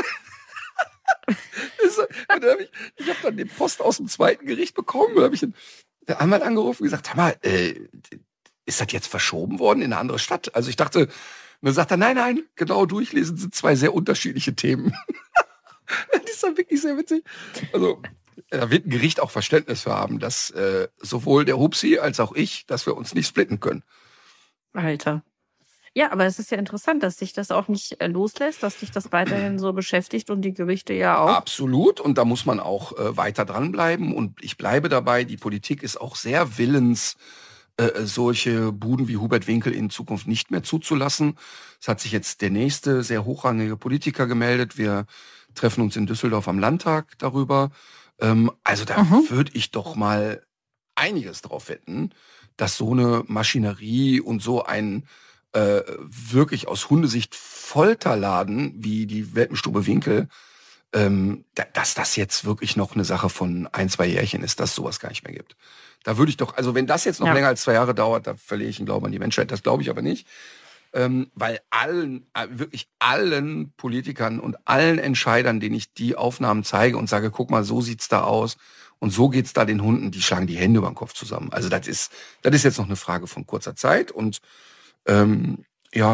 Und dann hab ich ich habe dann den Post aus dem zweiten Gericht bekommen und habe ich den Anwalt angerufen und gesagt, hör mal, äh, ist das jetzt verschoben worden in eine andere Stadt? Also ich dachte, und dann sagt er, nein, nein, genau durchlesen sind zwei sehr unterschiedliche Themen. Das ist dann wirklich sehr witzig. Also da wird ein Gericht auch Verständnis für haben, dass äh, sowohl der Hupsi als auch ich, dass wir uns nicht splitten können. Alter. Ja, aber es ist ja interessant, dass sich das auch nicht loslässt, dass dich das weiterhin so beschäftigt und die Gerichte ja auch. Absolut. Und da muss man auch äh, weiter dranbleiben. Und ich bleibe dabei, die Politik ist auch sehr willens, äh, solche Buden wie Hubert Winkel in Zukunft nicht mehr zuzulassen. Es hat sich jetzt der nächste sehr hochrangige Politiker gemeldet. Wir treffen uns in Düsseldorf am Landtag darüber. Ähm, also da mhm. würde ich doch mal einiges drauf wetten, dass so eine Maschinerie und so ein Äh, wirklich aus Hundesicht Folterladen wie die Welpenstube Winkel, ähm, da, dass das jetzt wirklich noch eine Sache von ein, zwei Jährchen ist, dass es sowas gar nicht mehr gibt. Da würde ich doch, also wenn das jetzt noch ja. länger als zwei Jahre dauert, da verliere ich den Glauben an die Menschheit. Das glaube ich aber nicht. Ähm, weil allen, wirklich allen Politikern und allen Entscheidern, denen ich die Aufnahmen zeige und sage, guck mal, so sieht's da aus und so geht's da den Hunden, die schlagen die Hände über den Kopf zusammen. Also das ist, das ist jetzt noch eine Frage von kurzer Zeit und Ähm, ja,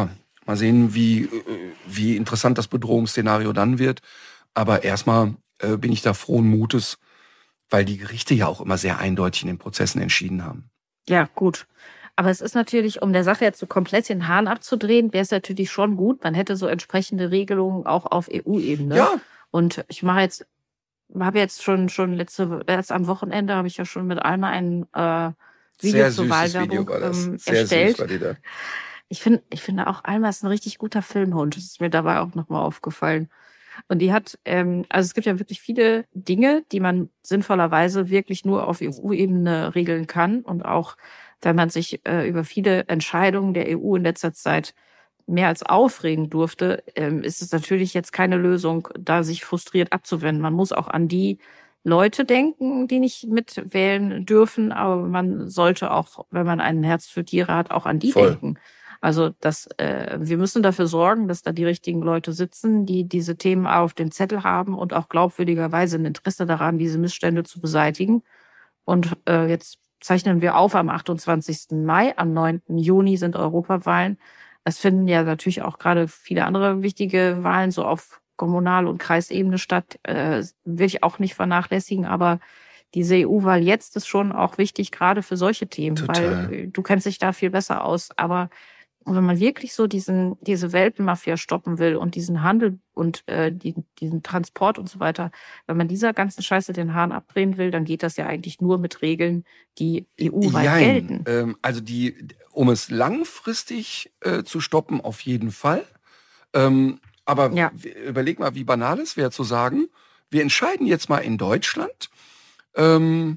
Mal sehen, wie, wie interessant das Bedrohungsszenario dann wird. Aber erstmal äh, bin ich da frohen Mutes, weil die Gerichte ja auch immer sehr eindeutig in den Prozessen entschieden haben. Ja, gut. Aber es ist natürlich, um der Sache jetzt so komplett den Hahn abzudrehen, wäre es natürlich schon gut, man hätte so entsprechende Regelungen auch auf E U-Ebene. Ja. Und ich mache jetzt, habe jetzt schon schon letzte, erst am Wochenende habe ich ja schon mit Alma ein äh, Video Sehr zur süßes Video Wahlwerbung war das. ähm, Sehr erstellt. süß war die da. Ich finde, ich finde auch Alma ist ein richtig guter Filmhund. Das ist mir dabei auch nochmal aufgefallen. Und die hat, ähm, also es gibt ja wirklich viele Dinge, die man sinnvollerweise wirklich nur auf E U-Ebene regeln kann. Und auch, wenn man sich äh, über viele Entscheidungen der E U in letzter Zeit mehr als aufregen durfte, ähm, ist es natürlich jetzt keine Lösung, da sich frustriert abzuwenden. Man muss auch an die Leute denken, die nicht mitwählen dürfen, aber man sollte auch, wenn man ein Herz für Tiere hat, auch an die Voll. denken. Also das, äh, wir müssen dafür sorgen, dass da die richtigen Leute sitzen, die diese Themen auf dem Zettel haben und auch glaubwürdigerweise ein Interesse daran, diese Missstände zu beseitigen. Und äh, jetzt zeichnen wir auf am achtundzwanzigsten Mai, am neunten Juni sind Europawahlen. Es finden ja natürlich auch gerade viele andere wichtige Wahlen so auf Kommunal- und Kreisebene statt. Äh, will ich auch nicht vernachlässigen, aber diese E U-Wahl jetzt ist schon auch wichtig, gerade für solche Themen, Total. weil du kennst dich da viel besser aus. Aber wenn man wirklich so diesen diese Welpenmafia stoppen will und diesen Handel und äh, die, diesen Transport und so weiter, wenn man dieser ganzen Scheiße den Hahn abdrehen will, dann geht das ja eigentlich nur mit Regeln, die E U-weit Jein. gelten. Ähm, also die, um es langfristig äh, zu stoppen, auf jeden Fall. Ähm, aber Ja. w- überleg mal, wie banal es wäre zu sagen, wir entscheiden jetzt mal in Deutschland, ähm,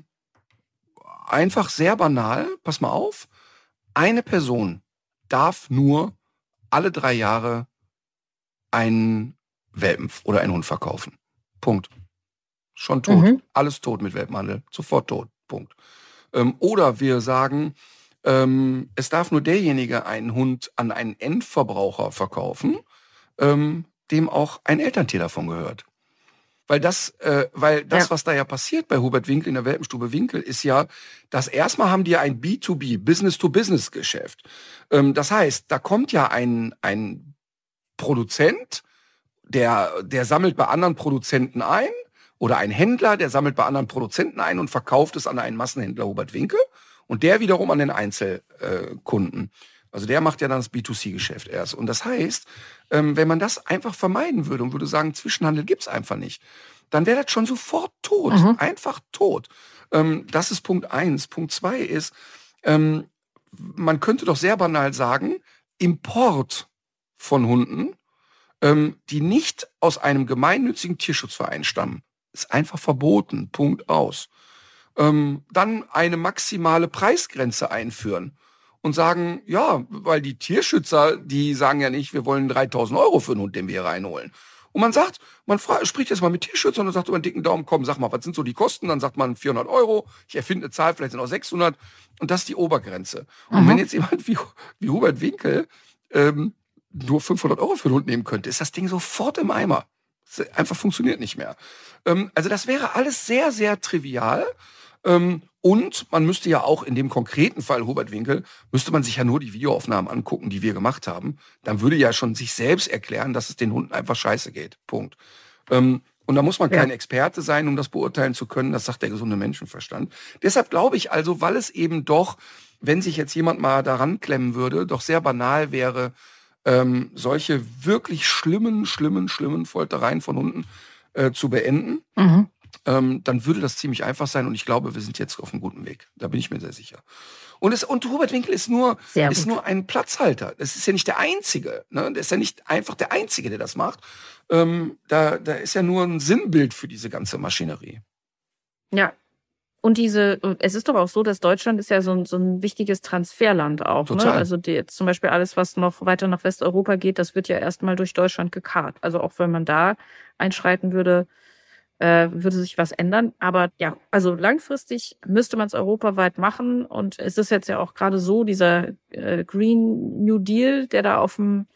einfach sehr banal, pass mal auf, eine Person darf nur alle drei Jahre einen Welpen oder einen Hund verkaufen. Punkt. Schon tot. Mhm. Alles tot mit Welpenhandel. Sofort tot. Punkt. Ähm, oder wir sagen, ähm, es darf nur derjenige einen Hund an einen Endverbraucher verkaufen, ähm, dem auch ein Elterntier davon gehört. Weil das, äh, weil das, Ja. was da ja passiert bei Hubert Winkel in der Welpenstube Winkel, ist ja, dass erstmal haben die ja ein B zwei B, Business-to-Business-Geschäft. Ähm, das heißt, da kommt ja ein, ein Produzent, der, der sammelt bei anderen Produzenten ein, oder ein Händler, der sammelt bei anderen Produzenten ein und verkauft es an einen Massenhändler Hubert Winkel und der wiederum an den Einzelkunden. Also der macht ja dann das B zwei C-Geschäft erst. Und das heißt, ähm, wenn man das einfach vermeiden würde und würde sagen, Zwischenhandel gibt's einfach nicht, dann wäre das schon sofort tot. Mhm. Einfach tot. Ähm, das ist Punkt eins. Punkt zwei ist, ähm, man könnte doch sehr banal sagen, Import von Hunden, ähm, die nicht aus einem gemeinnützigen Tierschutzverein stammen, ist einfach verboten. Punkt aus. Ähm, dann eine maximale Preisgrenze einführen und sagen, ja, weil die Tierschützer, die sagen ja nicht, wir wollen dreitausend Euro für einen Hund, den wir hier reinholen. Und man sagt, man fra- spricht jetzt mal mit Tierschützern und sagt über einen dicken Daumen, komm, sag mal, was sind so die Kosten? Dann sagt man vierhundert Euro. Ich erfinde eine Zahl, vielleicht sind auch sechshundert. Und das ist die Obergrenze. Und Mhm. wenn jetzt jemand wie, wie Hubert Winkel ähm, nur fünfhundert Euro für einen Hund nehmen könnte, ist das Ding sofort im Eimer. Das einfach funktioniert nicht mehr. Ähm, also das wäre alles sehr, sehr trivial. Ähm, und man müsste ja auch in dem konkreten Fall Hubert Winkel, müsste man sich ja nur die Videoaufnahmen angucken, die wir gemacht haben. Dann würde ja schon sich selbst erklären, dass es den Hunden einfach scheiße geht. Punkt. Ähm, und da muss man Ja. kein Experte sein, um das beurteilen zu können. Das sagt der gesunde Menschenverstand. Deshalb glaube ich also, weil es eben doch, wenn sich jetzt jemand mal daran klemmen würde, doch sehr banal wäre, ähm, solche wirklich schlimmen, schlimmen, schlimmen Foltereien von Hunden äh, zu beenden. Mhm. Ähm, dann würde das ziemlich einfach sein und ich glaube, wir sind jetzt auf einem guten Weg. Da bin ich mir sehr sicher. Und, es, und Hubert Winkel ist nur, Sehr ist gut. nur ein Platzhalter. Das ist ja nicht der Einzige. Ne? Der ist ja nicht einfach der Einzige, der das macht. Ähm, da, da ist ja nur ein Sinnbild für diese ganze Maschinerie. Ja. Und diese, es ist doch auch so, dass Deutschland ist ja so ein, so ein wichtiges Transferland auch. Ne? Total. Also die, jetzt zum Beispiel alles, was noch weiter nach Westeuropa geht, das wird ja erstmal durch Deutschland gekarrt. Also auch wenn man da einschreiten würde, äh, würde sich was ändern. Aber ja, also langfristig müsste man es europaweit machen. Und es ist jetzt ja auch gerade so, dieser äh, Green New Deal, der da auf dem,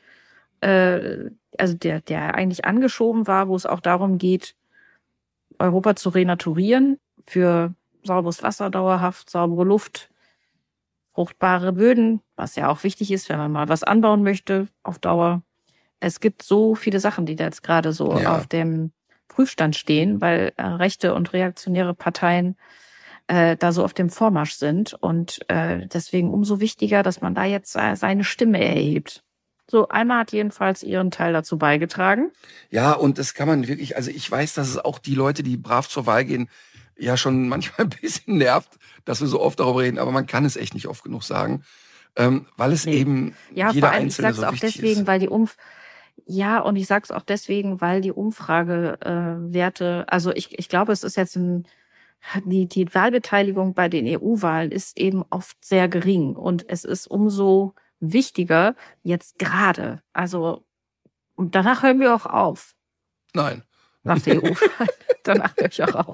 äh, also der, der eigentlich angeschoben war, wo es auch darum geht, Europa zu renaturieren für sauberes Wasser dauerhaft, saubere Luft, fruchtbare Böden, was ja auch wichtig ist, wenn man mal was anbauen möchte auf Dauer. Es gibt so viele Sachen, die da jetzt gerade so Ja. auf dem Prüfstand stehen, weil äh, rechte und reaktionäre Parteien äh, da so auf dem Vormarsch sind. Und äh, deswegen umso wichtiger, dass man da jetzt äh, seine Stimme erhebt. So, Alma hat jedenfalls ihren Teil dazu beigetragen. Ja, und das kann man wirklich, also ich weiß, dass es auch die Leute, die brav zur Wahl gehen, ja schon manchmal ein bisschen nervt, dass wir so oft darüber reden, aber man kann es echt nicht oft genug sagen, ähm, weil es Nee. eben Ja, jeder vor allem, ich Einzelne sag's so auch wichtig deswegen, ist. weil die Umf ja, und ich sag's auch deswegen, weil die Umfragewerte, äh, Werte- also ich, ich glaube, es ist jetzt ein, die, die Wahlbeteiligung bei den E U-Wahlen ist eben oft sehr gering und es ist umso wichtiger jetzt gerade. Also, und danach hören wir auch auf, Nein. nach der E U-Wahl. Danach höre ich auch auf.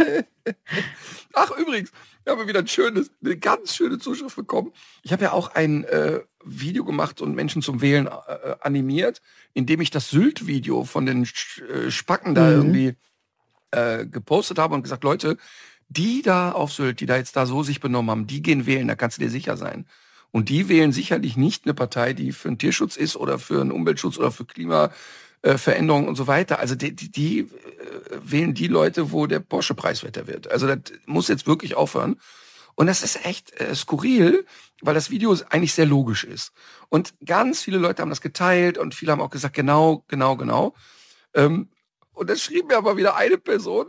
Ach, übrigens, wir haben wieder ein schönes, eine ganz schöne Zuschrift bekommen. Ich habe ja auch ein äh, Video gemacht und Menschen zum Wählen äh, animiert, indem ich das Sylt-Video von den Sch äh, Spacken da Mhm. irgendwie äh, gepostet habe und gesagt, Leute, die da auf Sylt, die da jetzt da so sich benommen haben, die gehen wählen, da kannst du dir sicher sein. Und die wählen sicherlich nicht eine Partei, die für den Tierschutz ist oder für den Umweltschutz oder für Klimaveränderungen und so weiter. Also die, die, die äh, wählen die Leute, wo der Porsche preiswerter wird. Also das muss jetzt wirklich aufhören. Und das ist echt äh, skurril, weil das Video eigentlich sehr logisch ist. Und ganz viele Leute haben das geteilt und viele haben auch gesagt, genau, genau, genau. Ähm, und dann schrieb mir aber wieder eine Person,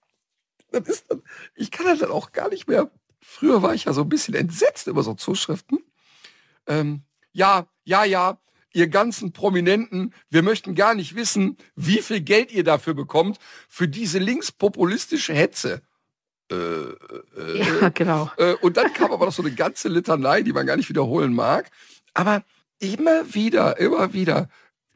das ist dann, ich kann das dann auch gar nicht mehr. Früher war ich ja so ein bisschen entsetzt über so Zuschriften. Ähm, ja, ja, ja, ihr ganzen Prominenten, wir möchten gar nicht wissen, wie viel Geld ihr dafür bekommt, für diese linkspopulistische Hetze. Äh, äh, Ja, genau. äh, und dann kam aber noch so eine ganze Litanei, die man gar nicht wiederholen mag. Aber immer wieder, immer wieder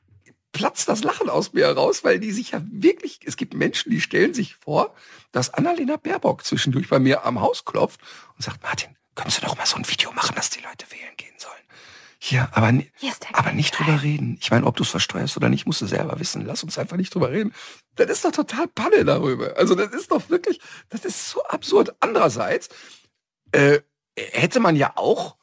platzt das Lachen aus mir heraus, weil die sich ja wirklich, es gibt Menschen, die stellen sich vor, dass Annalena Baerbock zwischendurch bei mir am Haus klopft und sagt, Martin, könntest du doch mal so ein Video machen, dass die Leute wählen gehen sollen? Hier, aber, ni- Hier ist der aber nicht drüber reden. Ich meine, ob du es versteuerst oder nicht, musst du selber wissen. Lass uns einfach nicht drüber reden. Das ist doch total Panne darüber. Also das ist doch wirklich, das ist so absurd. Andererseits äh, hätte man ja auch,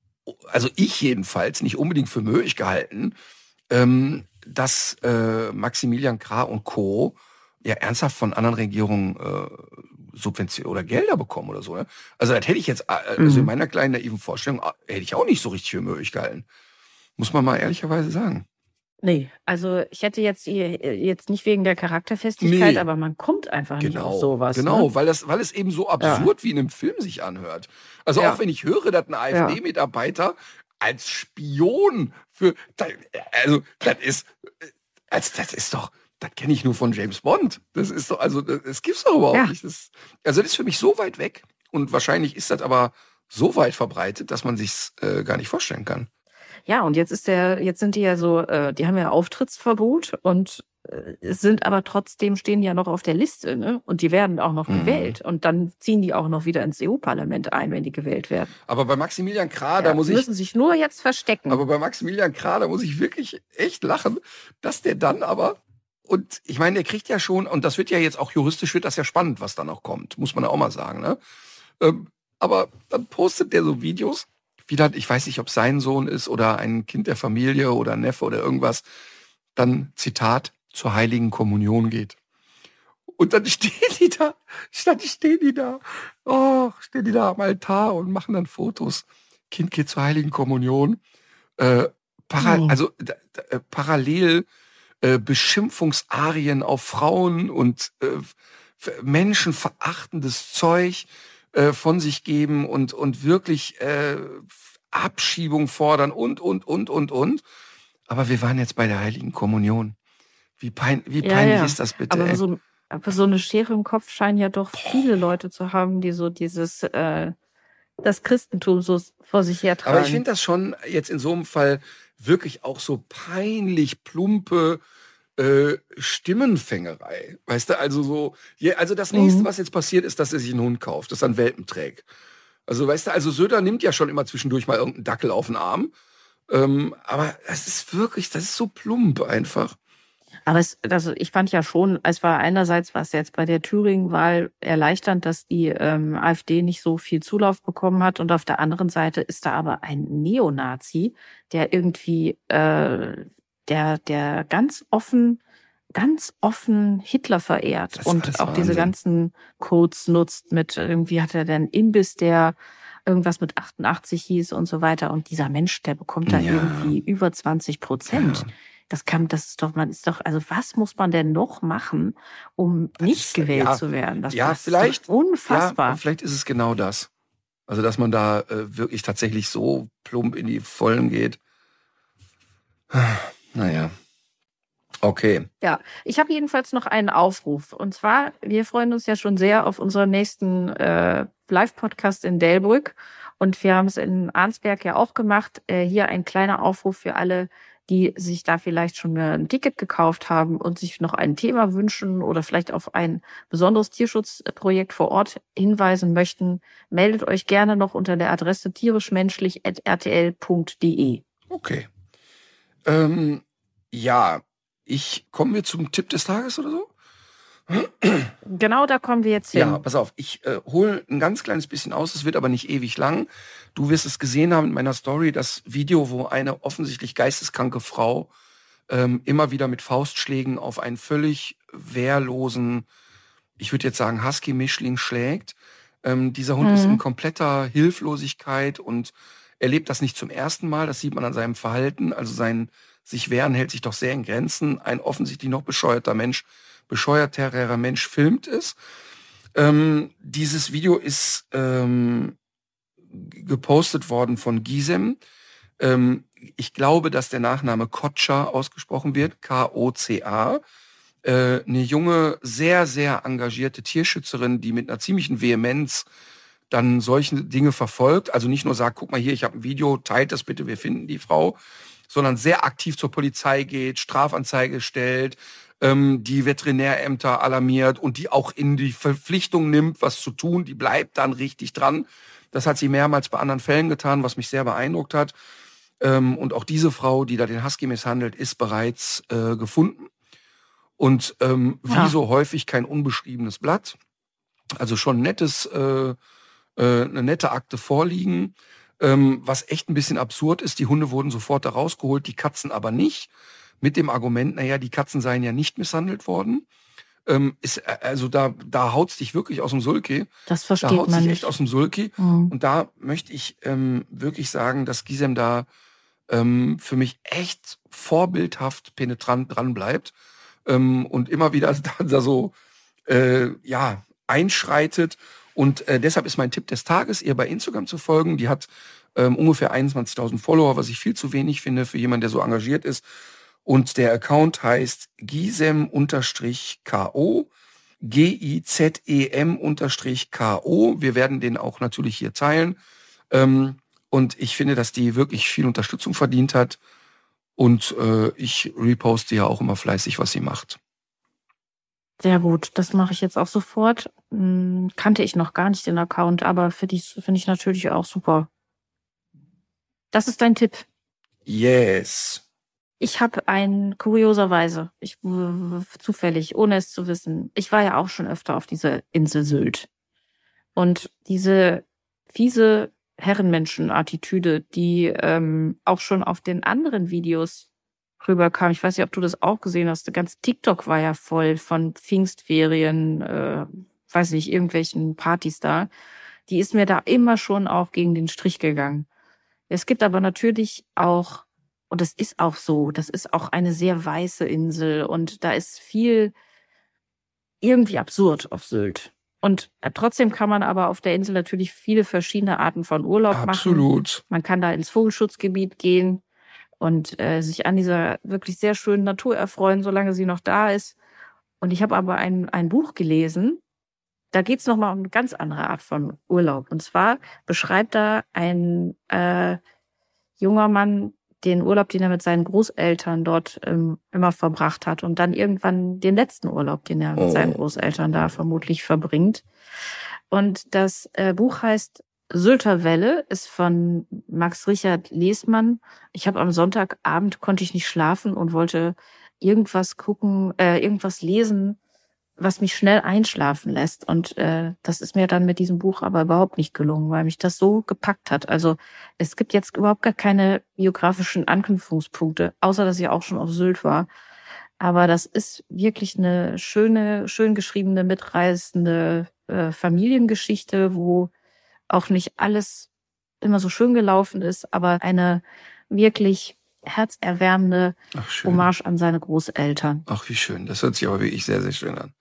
also ich jedenfalls, nicht unbedingt für möglich gehalten, ähm, dass äh, Maximilian Krah und Co. ja ernsthaft von anderen Regierungen äh, Subventionen oder Gelder bekommen oder so. Ne? Also das hätte ich jetzt, äh, also Mhm. in meiner kleinen naiven Vorstellung, äh, hätte ich auch nicht so richtig für möglich gehalten. Muss man mal ehrlicherweise sagen. Nee, also ich hätte jetzt ihr- jetzt nicht wegen der Charakterfestigkeit, Nee. aber man kommt einfach nicht Genau, auf sowas. genau, Ne? weil das, weil es eben so absurd wie in einem Film sich anhört. Also Ja. auch wenn ich höre, dass ein AfD-Mitarbeiter als Spion für, also das ist, also das ist doch, das kenne ich nur von James Bond. Das ist doch, also das, das gibt's doch überhaupt Ja. nicht. Das, also das ist für mich so weit weg und wahrscheinlich ist das aber so weit verbreitet, dass man sich's äh, gar nicht vorstellen kann. Ja, und jetzt ist der, jetzt sind die ja so, äh, die haben ja Auftrittsverbot und äh, es sind aber trotzdem stehen die ja noch auf der Liste, ne? Und die werden auch noch Mhm. gewählt. Und dann ziehen die auch noch wieder ins E U-Parlament ein, wenn die gewählt werden. Aber bei Maximilian Krah, Ja, da muss die ich, müssen sich nur jetzt verstecken. aber bei Maximilian Krah, da muss ich wirklich echt lachen, dass der dann aber, und ich meine, der kriegt ja schon, und das wird ja jetzt auch juristisch, wird das ja spannend, was da noch kommt, muss man ja auch mal sagen, ne? Ähm, aber dann postet der so Videos, wie das, ich weiß nicht, ob sein Sohn ist oder ein Kind der Familie oder ein Neffe oder irgendwas, dann, Zitat, zur Heiligen Kommunion geht. Und dann stehen die da, dann stehen die da, oh, stehen die da am Altar und machen dann Fotos. Kind geht zur Heiligen Kommunion. Äh, para Oh. Also da, da, äh, parallel äh, Beschimpfungsarien auf Frauen und äh, f- menschenverachtendes Zeug äh, von sich geben und, und wirklich äh, Abschiebung fordern und, und, und, und, und. Aber wir waren jetzt bei der Heiligen Kommunion. Wie, pein wie Ja, peinlich ja. ist das bitte? Aber ey? so, aber so eine Schere im Kopf scheinen ja doch viele Leute zu haben, die so dieses, äh, das Christentum so vor sich hertragen. Aber ich finde das schon jetzt in so einem Fall wirklich auch so peinlich plumpe äh, Stimmenfängerei. Weißt du, also so, je, also das nächste, Mhm. was jetzt passiert, ist, dass er sich einen Hund kauft, das dann Welpen trägt. Also weißt du, also Söder nimmt ja schon immer zwischendurch mal irgendeinen Dackel auf den Arm. Ähm, aber das ist wirklich, das ist so plump einfach. Aber es, also ich fand ja schon, es war einerseits was jetzt bei der Thüringen-Wahl erleichternd, dass die ähm, AfD nicht so viel Zulauf bekommen hat. Und auf der anderen Seite ist da aber ein Neonazi, der irgendwie, äh, der, der ganz offen, ganz offen Hitler verehrt und auch diese ganzen Codes nutzt mit, irgendwie hat er den Imbiss, der irgendwas mit achtundachtzig hieß und so weiter. Und dieser Mensch, der bekommt da ja irgendwie über zwanzig Prozent. Ja. Das kann, das ist doch, man ist doch, also was muss man denn noch machen, um nicht gewählt ja, zu werden? Das ja, ist vielleicht unfassbar. Ja, vielleicht ist es genau das. Also, dass man da äh, wirklich tatsächlich so plump in die Vollen geht. Naja. Okay. Ja, ich habe jedenfalls noch einen Aufruf. Und zwar, wir freuen uns ja schon sehr auf unseren nächsten äh, Live-Podcast in Delbrück. Und wir haben es in Arnsberg ja auch gemacht. Äh, hier ein kleiner Aufruf für alle, die sich da vielleicht schon ein Ticket gekauft haben und sich noch ein Thema wünschen oder vielleicht auf ein besonderes Tierschutzprojekt vor Ort hinweisen möchten. Meldet euch gerne noch unter der Adresse tierischmenschlich at r t l punkt d e. Okay. Ähm, ja, ich kommen wir zum Tipp des Tages oder so? Genau, da kommen wir jetzt hin. Ja, pass auf, ich äh, hole ein ganz kleines bisschen aus, es wird aber nicht ewig lang. Du wirst es gesehen haben in meiner Story, das Video, wo eine offensichtlich geisteskranke Frau ähm, immer wieder mit Faustschlägen auf einen völlig wehrlosen, ich würde jetzt sagen Husky-Mischling schlägt. Ähm, dieser Hund mhm. ist in kompletter Hilflosigkeit und erlebt das nicht zum ersten Mal, das sieht man an seinem Verhalten, also sein sich wehren hält sich doch sehr in Grenzen. Ein offensichtlich noch bescheuerter Mensch bescheuerterer Mensch filmt es. Ähm, dieses Video ist ähm, gepostet worden von Gisem. Ähm, ich glaube, dass der Nachname Koca ausgesprochen wird, K O C A. Äh, eine junge, sehr, sehr engagierte Tierschützerin, die mit einer ziemlichen Vehemenz dann solche Dinge verfolgt. Also nicht nur sagt, guck mal hier, ich habe ein Video, teilt das bitte, wir finden die Frau, sondern sehr aktiv zur Polizei geht, Strafanzeige stellt, die Veterinärämter alarmiert und die auch in die Verpflichtung nimmt, was zu tun. Die bleibt dann richtig dran. Das hat sie mehrmals bei anderen Fällen getan, was mich sehr beeindruckt hat. Und auch diese Frau, die da den Husky misshandelt, ist bereits äh, gefunden. Und ähm, wie ja. so häufig kein unbeschriebenes Blatt. Also schon nettes, äh, äh, eine nette Akte vorliegen. Ähm, was echt ein bisschen absurd ist, die Hunde wurden sofort da rausgeholt, die Katzen aber nicht. Mit dem Argument, naja, die Katzen seien ja nicht misshandelt worden. Ähm, ist, also da, da haut's dich wirklich aus dem Sulki. Das versteht da haut's man dich nicht. echt aus dem Sulki. Mhm. Und da möchte ich ähm, wirklich sagen, dass Gisem da ähm, für mich echt vorbildhaft penetrant dran bleibt ähm, und immer wieder da, da so äh, ja einschreitet. Und äh, deshalb ist mein Tipp des Tages, ihr bei Instagram zu folgen. Die hat ähm, ungefähr einundzwanzigtausend Follower, was ich viel zu wenig finde für jemanden, der so engagiert ist. Und der Account heißt Gisem-K O, G I Z E M-K O. Wir werden den auch natürlich hier teilen. Ähm, und ich finde, dass die wirklich viel Unterstützung verdient hat. Und äh, ich reposte ja auch immer fleißig, was sie macht. Sehr gut, das mache ich jetzt auch sofort. Hm, kannte ich noch gar nicht den Account, aber finde ich, finde ich natürlich auch super. Das ist dein Tipp. Yes. Ich habe einen, kurioserweise, ich zufällig, ohne es zu wissen, ich war ja auch schon öfter auf dieser Insel Sylt. Und diese fiese Herrenmenschen-Attitüde, die ähm, auch schon auf den anderen Videos rüberkam, ich weiß nicht, ob du das auch gesehen hast, ganz TikTok war ja voll von Pfingstferien, äh, weiß nicht, irgendwelchen Partys da, die ist mir da immer schon auch gegen den Strich gegangen. Es gibt aber natürlich auch, und das ist auch so, das ist auch eine sehr weiße Insel und da ist viel irgendwie absurd auf Sylt. Und trotzdem kann man aber auf der Insel natürlich viele verschiedene Arten von Urlaub machen. Absolut. Man kann da ins Vogelschutzgebiet gehen und äh, sich an dieser wirklich sehr schönen Natur erfreuen, solange sie noch da ist. Und ich habe aber ein, ein Buch gelesen, da geht es nochmal um eine ganz andere Art von Urlaub. Und zwar beschreibt da ein äh, junger Mann den Urlaub, den er mit seinen Großeltern dort ähm, immer verbracht hat und dann irgendwann den letzten Urlaub, den er mit oh. seinen Großeltern da vermutlich verbringt. Und das äh, Buch heißt Sylter Welle, ist von Max Richard Lesmann. Ich habe am Sonntagabend, konnte ich nicht schlafen und wollte irgendwas gucken, äh, irgendwas lesen, was mich schnell einschlafen lässt. Und äh, das ist mir dann mit diesem Buch aber überhaupt nicht gelungen, weil mich das so gepackt hat. Also es gibt jetzt überhaupt gar keine biografischen Anknüpfungspunkte, außer dass ich auch schon auf Sylt war. Aber das ist wirklich eine schöne, schön geschriebene, mitreißende äh, Familiengeschichte, wo auch nicht alles immer so schön gelaufen ist, aber eine wirklich herzerwärmende Ach, Hommage an seine Großeltern. Ach, wie schön. Das hört sich aber wirklich sehr, sehr schön an.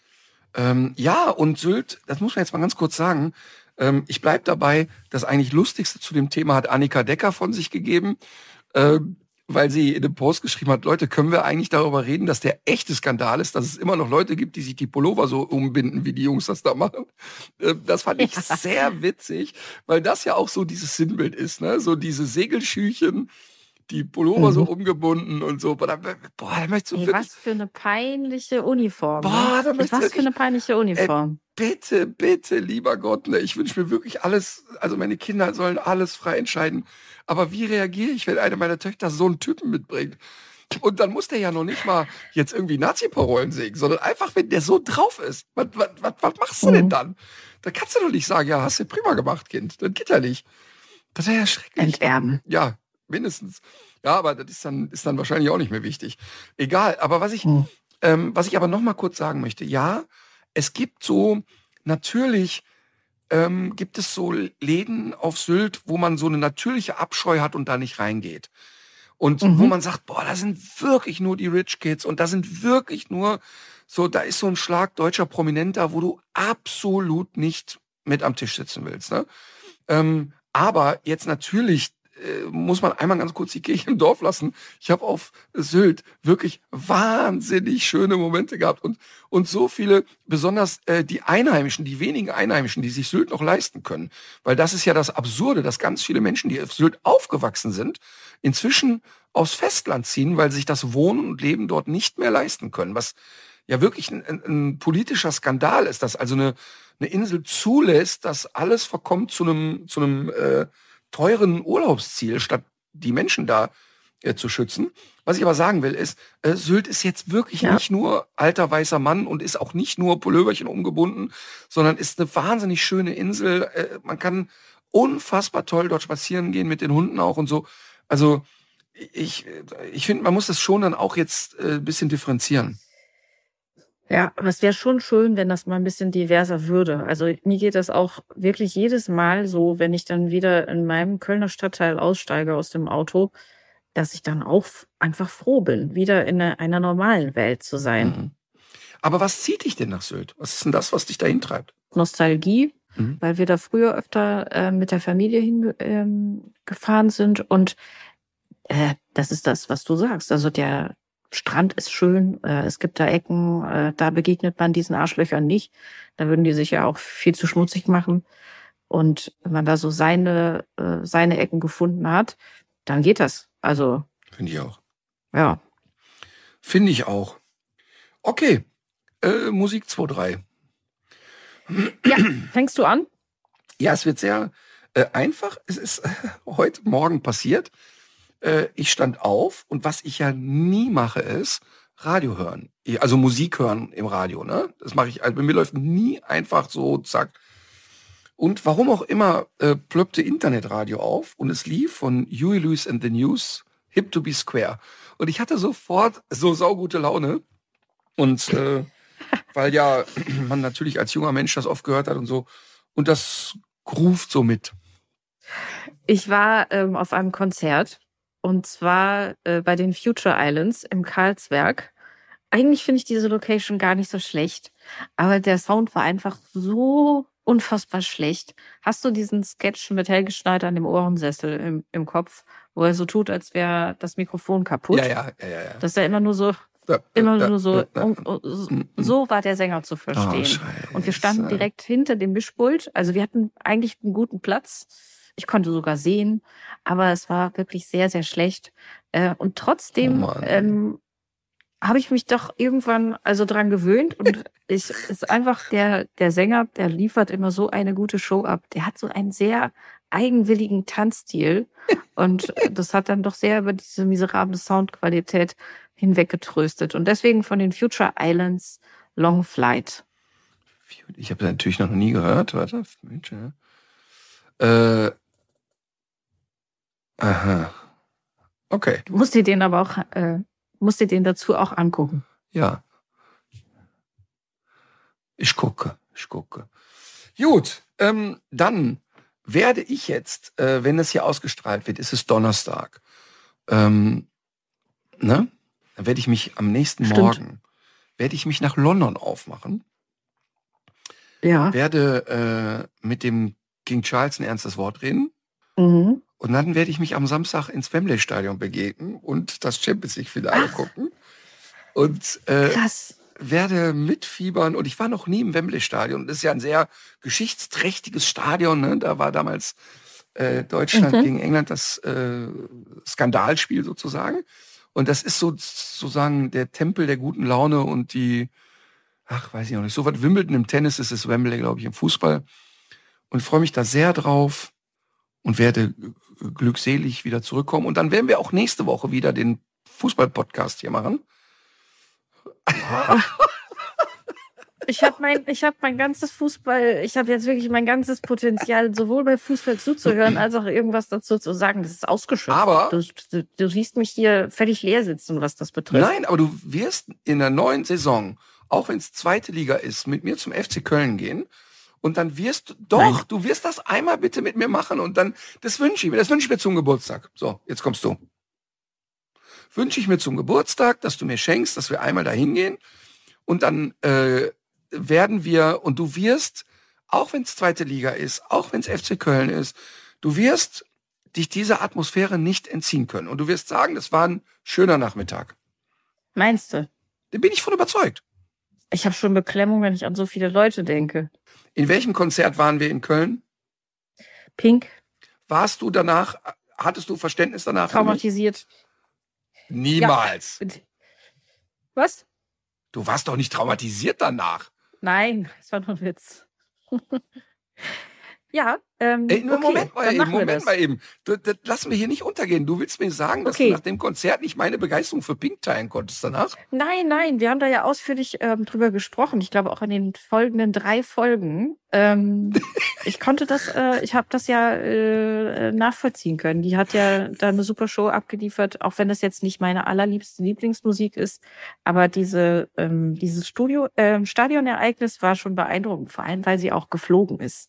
Ähm, ja, und Sylt, das muss man jetzt mal ganz kurz sagen, ähm, ich bleib dabei, das eigentlich Lustigste zu dem Thema hat Annika Decker von sich gegeben, ähm, weil sie in dem Post geschrieben hat, Leute, können wir eigentlich darüber reden, dass der echte Skandal ist, dass es immer noch Leute gibt, die sich die Pullover so umbinden, wie die Jungs das da machen. Ähm, das fand ich ja. sehr witzig, weil das ja auch so dieses Sinnbild ist, ne? So diese Segelschüchen, die Pullover mhm. so umgebunden und so. Boah, da, boah, da möchtest du Ey, wirklich, was für eine peinliche Uniform. Boah, da ne? möchtest du Was wirklich, für eine peinliche Uniform. Ey, bitte, bitte, lieber Gott, ne, ich wünsche mir wirklich alles, also meine Kinder sollen alles frei entscheiden. Aber wie reagiere ich, wenn eine meiner Töchter so einen Typen mitbringt? Und dann muss der ja noch nicht mal jetzt irgendwie Nazi-Parolen singen, sondern einfach, wenn der so drauf ist. Was, was, was, was machst du mhm. denn dann? Da kannst du doch nicht sagen, ja, hast du prima gemacht, Kind. Das geht ja nicht. Das wäre ja schrecklich. Enterben. Ja, mindestens. Ja, aber das ist dann, ist dann wahrscheinlich auch nicht mehr wichtig. Egal, aber was ich, hm. ähm, was ich aber noch mal kurz sagen möchte, ja, es gibt so, natürlich ähm, gibt es so Läden auf Sylt, wo man so eine natürliche Abscheu hat und da nicht reingeht. Und mhm. wo man sagt, boah, da sind wirklich nur die Rich Kids und da sind wirklich nur so, da ist so ein Schlag deutscher Prominenter, wo du absolut nicht mit am Tisch sitzen willst. Ne? Ähm, aber jetzt natürlich muss man einmal ganz kurz die Kirche im Dorf lassen. Ich habe auf Sylt wirklich wahnsinnig schöne Momente gehabt und und so viele, besonders äh, die Einheimischen, die wenigen Einheimischen, die sich Sylt noch leisten können. Weil das ist ja das Absurde, dass ganz viele Menschen, die auf Sylt aufgewachsen sind, inzwischen aufs Festland ziehen, weil sie sich das Wohnen und Leben dort nicht mehr leisten können. Was ja wirklich ein, ein, ein politischer Skandal ist, dass also eine, eine Insel zulässt, dass alles verkommt zu einem zu einem äh, teuren Urlaubsziel, statt die Menschen da äh, zu schützen. Was ich aber sagen will, ist, äh, Sylt ist jetzt wirklich ja. nicht nur alter weißer Mann und ist auch nicht nur Pulloverchen umgebunden, sondern ist eine wahnsinnig schöne Insel. Äh, man kann unfassbar toll dort spazieren gehen, mit den Hunden auch und so. Also ich, ich finde, man muss das schon dann auch jetzt äh, ein bisschen differenzieren. Ja, aber es wäre schon schön, wenn das mal ein bisschen diverser würde. Also mir geht das auch wirklich jedes Mal so, wenn ich dann wieder in meinem Kölner Stadtteil aussteige aus dem Auto, dass ich dann auch einfach froh bin, wieder in einer, einer normalen Welt zu sein. Mhm. Aber was zieht dich denn nach Sylt? Was ist denn das, was dich dahin treibt? Nostalgie, mhm. weil wir da früher öfter äh, mit der Familie hingefahren ähm, sind. Und äh, das ist das, was du sagst. Also der Strand ist schön, äh, es gibt da Ecken, äh, da begegnet man diesen Arschlöchern nicht. Da würden die sich ja auch viel zu schmutzig machen. Und wenn man da so seine äh, seine Ecken gefunden hat, dann geht das. Also finde ich auch. Ja. Finde ich auch. Okay, äh, Musik zwei drei. Ja, fängst du an? Ja, es wird sehr äh, einfach. Es ist äh, heute Morgen passiert. Ich stand auf und was ich ja nie mache, ist Radio hören. Also Musik hören im Radio, ne? Das mache ich, also bei mir läuft nie einfach so, zack. Und warum auch immer äh, plöppte Internetradio auf und es lief von Huey Lewis and the News, Hip to be Square. Und ich hatte sofort so saugute Laune. Und äh, weil ja man natürlich als junger Mensch das oft gehört hat und so. Und das ruft so mit. Ich war ähm, auf einem Konzert. Und zwar äh, bei den Future Islands im Karlsberg. Eigentlich finde ich diese Location gar nicht so schlecht. Aber der Sound war einfach so unfassbar schlecht. Hast du diesen Sketch mit Helge Schneider an dem Ohrensessel im, im Kopf, wo er so tut, als wäre das Mikrofon kaputt? Ja, ja, ja, ja. Dass er immer nur so, ja, immer ja, nur so, ja, ja. Und, und, so, so war der Sänger zu verstehen. Oh, und wir standen direkt hinter dem Mischpult. Also wir hatten eigentlich einen guten Platz. Ich konnte sogar sehen, aber es war wirklich sehr, sehr schlecht. Äh, und trotzdem oh ähm, habe ich mich doch irgendwann also dran gewöhnt und ich ist einfach der der Sänger, der liefert immer so eine gute Show ab. Der hat so einen sehr eigenwilligen Tanzstil und das hat dann doch sehr über diese miserable Soundqualität hinweggetröstet und deswegen von den Future Islands Long Flight. Ich habe das natürlich noch nie gehört. Warte. Äh, aha. Okay. Du musst dir den aber auch, äh, musst dir den dazu auch angucken. Ja. Ich gucke, ich gucke. Gut, ähm, dann werde ich jetzt, äh, wenn es hier ausgestrahlt wird, ist es Donnerstag. Ähm, ne? Dann werde ich mich am nächsten Stimmt. Morgen, werde ich mich nach London aufmachen. Ja. Werde äh, mit dem King Charles ein ernstes Wort reden. Mhm. Und dann werde ich mich am Samstag ins Wembley-Stadion begeben und das Champions League-Finale gucken. Und äh, Krass. werde mitfiebern. Und ich war noch nie im Wembley-Stadion. Das ist ja ein sehr geschichtsträchtiges Stadion. Ne? Da war damals äh, Deutschland Mhm. gegen England das äh, Skandalspiel sozusagen. Und das ist so, sozusagen der Tempel der guten Laune und die, ach, weiß ich noch nicht, so was Wimbledon im Tennis ist, ist Wembley, glaube ich, im Fußball. Und freue mich da sehr drauf und werde glückselig wieder zurückkommen. Und dann werden wir auch nächste Woche wieder den Fußball-Podcast hier machen. Ich habe mein, ich habe mein ganzes Fußball, ich habe jetzt wirklich mein ganzes Potenzial, sowohl bei Fußball zuzuhören, als auch irgendwas dazu zu sagen. Das ist ausgeschöpft. Aber- du, du, du siehst mich hier völlig leer sitzen, was das betrifft. Nein, aber du wirst in der neuen Saison, auch wenn es zweite Liga ist, mit mir zum F C Köln gehen. Und dann wirst du, doch, Nein. du wirst das einmal bitte mit mir machen. Und dann, das wünsche ich mir, das wünsche ich mir zum Geburtstag. So, jetzt kommst du. Wünsche ich mir zum Geburtstag, dass du mir schenkst, dass wir einmal da hingehen. Und dann äh, werden wir, und du wirst, auch wenn es zweite Liga ist, auch wenn es F C Köln ist, du wirst dich dieser Atmosphäre nicht entziehen können. Und du wirst sagen, das war ein schöner Nachmittag. Meinst du? Da bin ich von überzeugt. Ich habe schon Beklemmung, wenn ich an so viele Leute denke. In welchem Konzert waren wir in Köln? Pink, Warst du danach, hattest du Verständnis danach? für mich? traumatisiert. Niemals. Was? Du warst doch nicht traumatisiert danach. Nein, das war nur ein Witz. Ja, ähm, Ey, nur okay, Moment mal dann eben, machen wir Moment das. mal eben. Das, das lassen wir hier nicht untergehen. Du willst mir sagen, dass Okay. du nach dem Konzert nicht meine Begeisterung für Pink teilen konntest danach? Nein, nein, wir haben da ja ausführlich ähm, drüber gesprochen. Ich glaube auch in den folgenden drei Folgen. Ähm, ich konnte das, äh, ich habe das ja äh, nachvollziehen können. Die hat ja da eine super Show abgeliefert, auch wenn das jetzt nicht meine allerliebste Lieblingsmusik ist. Aber diese ähm, dieses Studio, ähm, Stadionereignis war schon beeindruckend, vor allem weil sie auch geflogen ist.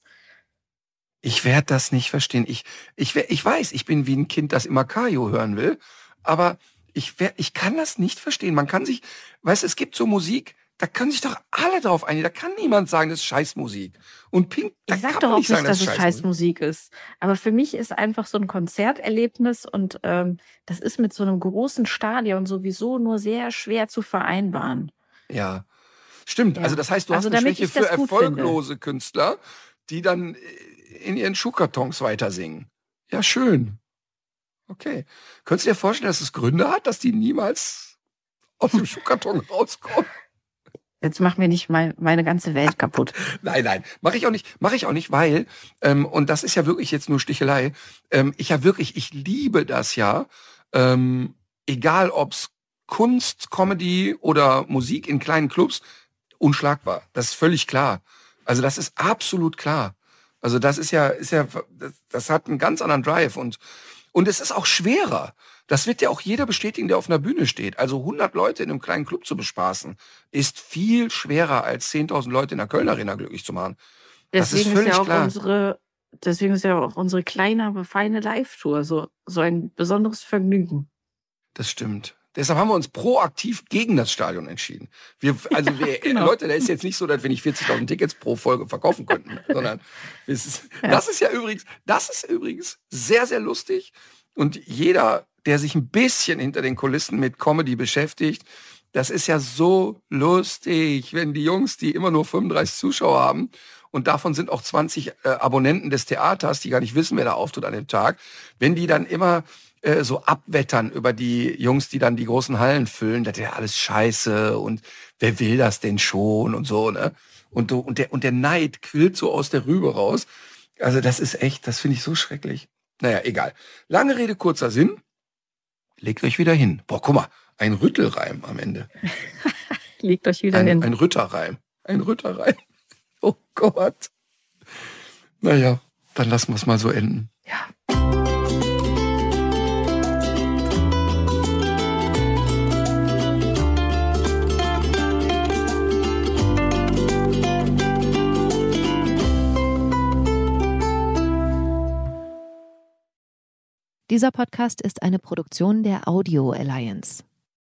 Ich werde das nicht verstehen. Ich, ich, wer- ich weiß, ich bin wie ein Kind, das immer Kajo hören will. Aber ich, wer- ich kann das nicht verstehen. Man kann sich, weißt du, es gibt so Musik, da können sich doch alle drauf einigen. Da kann niemand sagen, das ist Scheißmusik. Und Pink, da Ich sag kann doch man auch nicht nicht, sagen, dass das es ist Scheißmusik. Scheißmusik ist. Aber für mich ist einfach so ein Konzerterlebnis und ähm, das ist mit so einem großen Stadion sowieso nur sehr schwer zu vereinbaren. Ja, stimmt. Ja. Also das heißt, du Also hast eine damit Schwäche ich das für gut erfolglose Künstler, die dann in ihren Schuhkartons weiter singen. Ja, schön. Okay. Könntest du dir vorstellen, dass es Gründe hat, dass die niemals aus dem Schuhkarton rauskommen? Jetzt mach mir nicht mein, meine ganze Welt kaputt. Nein, nein, mache ich auch nicht, mache ich auch nicht, weil, ähm, und das ist ja wirklich jetzt nur Stichelei, ähm, ich ja wirklich, ich liebe das ja, ähm, egal ob's Kunst, Comedy oder Musik in kleinen Clubs, unschlagbar. Das ist völlig klar. Also das ist absolut klar. Also das ist ja, ist ja, das, das hat einen ganz anderen Drive und, und es ist auch schwerer. Das wird ja auch jeder bestätigen, der auf einer Bühne steht. Also hundert Leute in einem kleinen Club zu bespaßen, ist viel schwerer als zehntausend Leute in der Köln Arena glücklich zu machen. Das ist Deswegen ist, völlig ja auch klar. unsere, deswegen ist ja auch unsere kleine, aber feine Live-Tour so, so ein besonderes Vergnügen. Das stimmt. Deshalb haben wir uns proaktiv gegen das Stadion entschieden. Wir, also wir, genau. Leute, da ist jetzt nicht so, dass wir nicht vierzigtausend Tickets pro Folge verkaufen könnten, sondern es ist, Ja. das ist ja übrigens, das ist übrigens sehr, sehr lustig. Und jeder, der sich ein bisschen hinter den Kulissen mit Comedy beschäftigt, das ist ja so lustig, wenn die Jungs, die immer nur fünfunddreißig Zuschauer haben und davon sind auch zwanzig äh, Abonnenten des Theaters, die gar nicht wissen, wer da auftritt an dem Tag, wenn die dann immer äh, so abwettern über die Jungs, die dann die großen Hallen füllen, das ist ja alles scheiße und wer will das denn schon und so, ne? Und, du, und, der, und der Neid quillt so aus der Rübe raus. Also das ist echt, das finde ich so schrecklich. Naja, egal. Lange Rede, kurzer Sinn. Legt euch wieder hin. Boah, guck mal, ein Rüttelreim am Ende. Legt euch wieder ein, hin. Ein Rütterreim. Ein Rütterreim. Oh Gott. Naja, dann lassen wir es mal so enden. Ja. Dieser Podcast ist eine Produktion der Audio Alliance.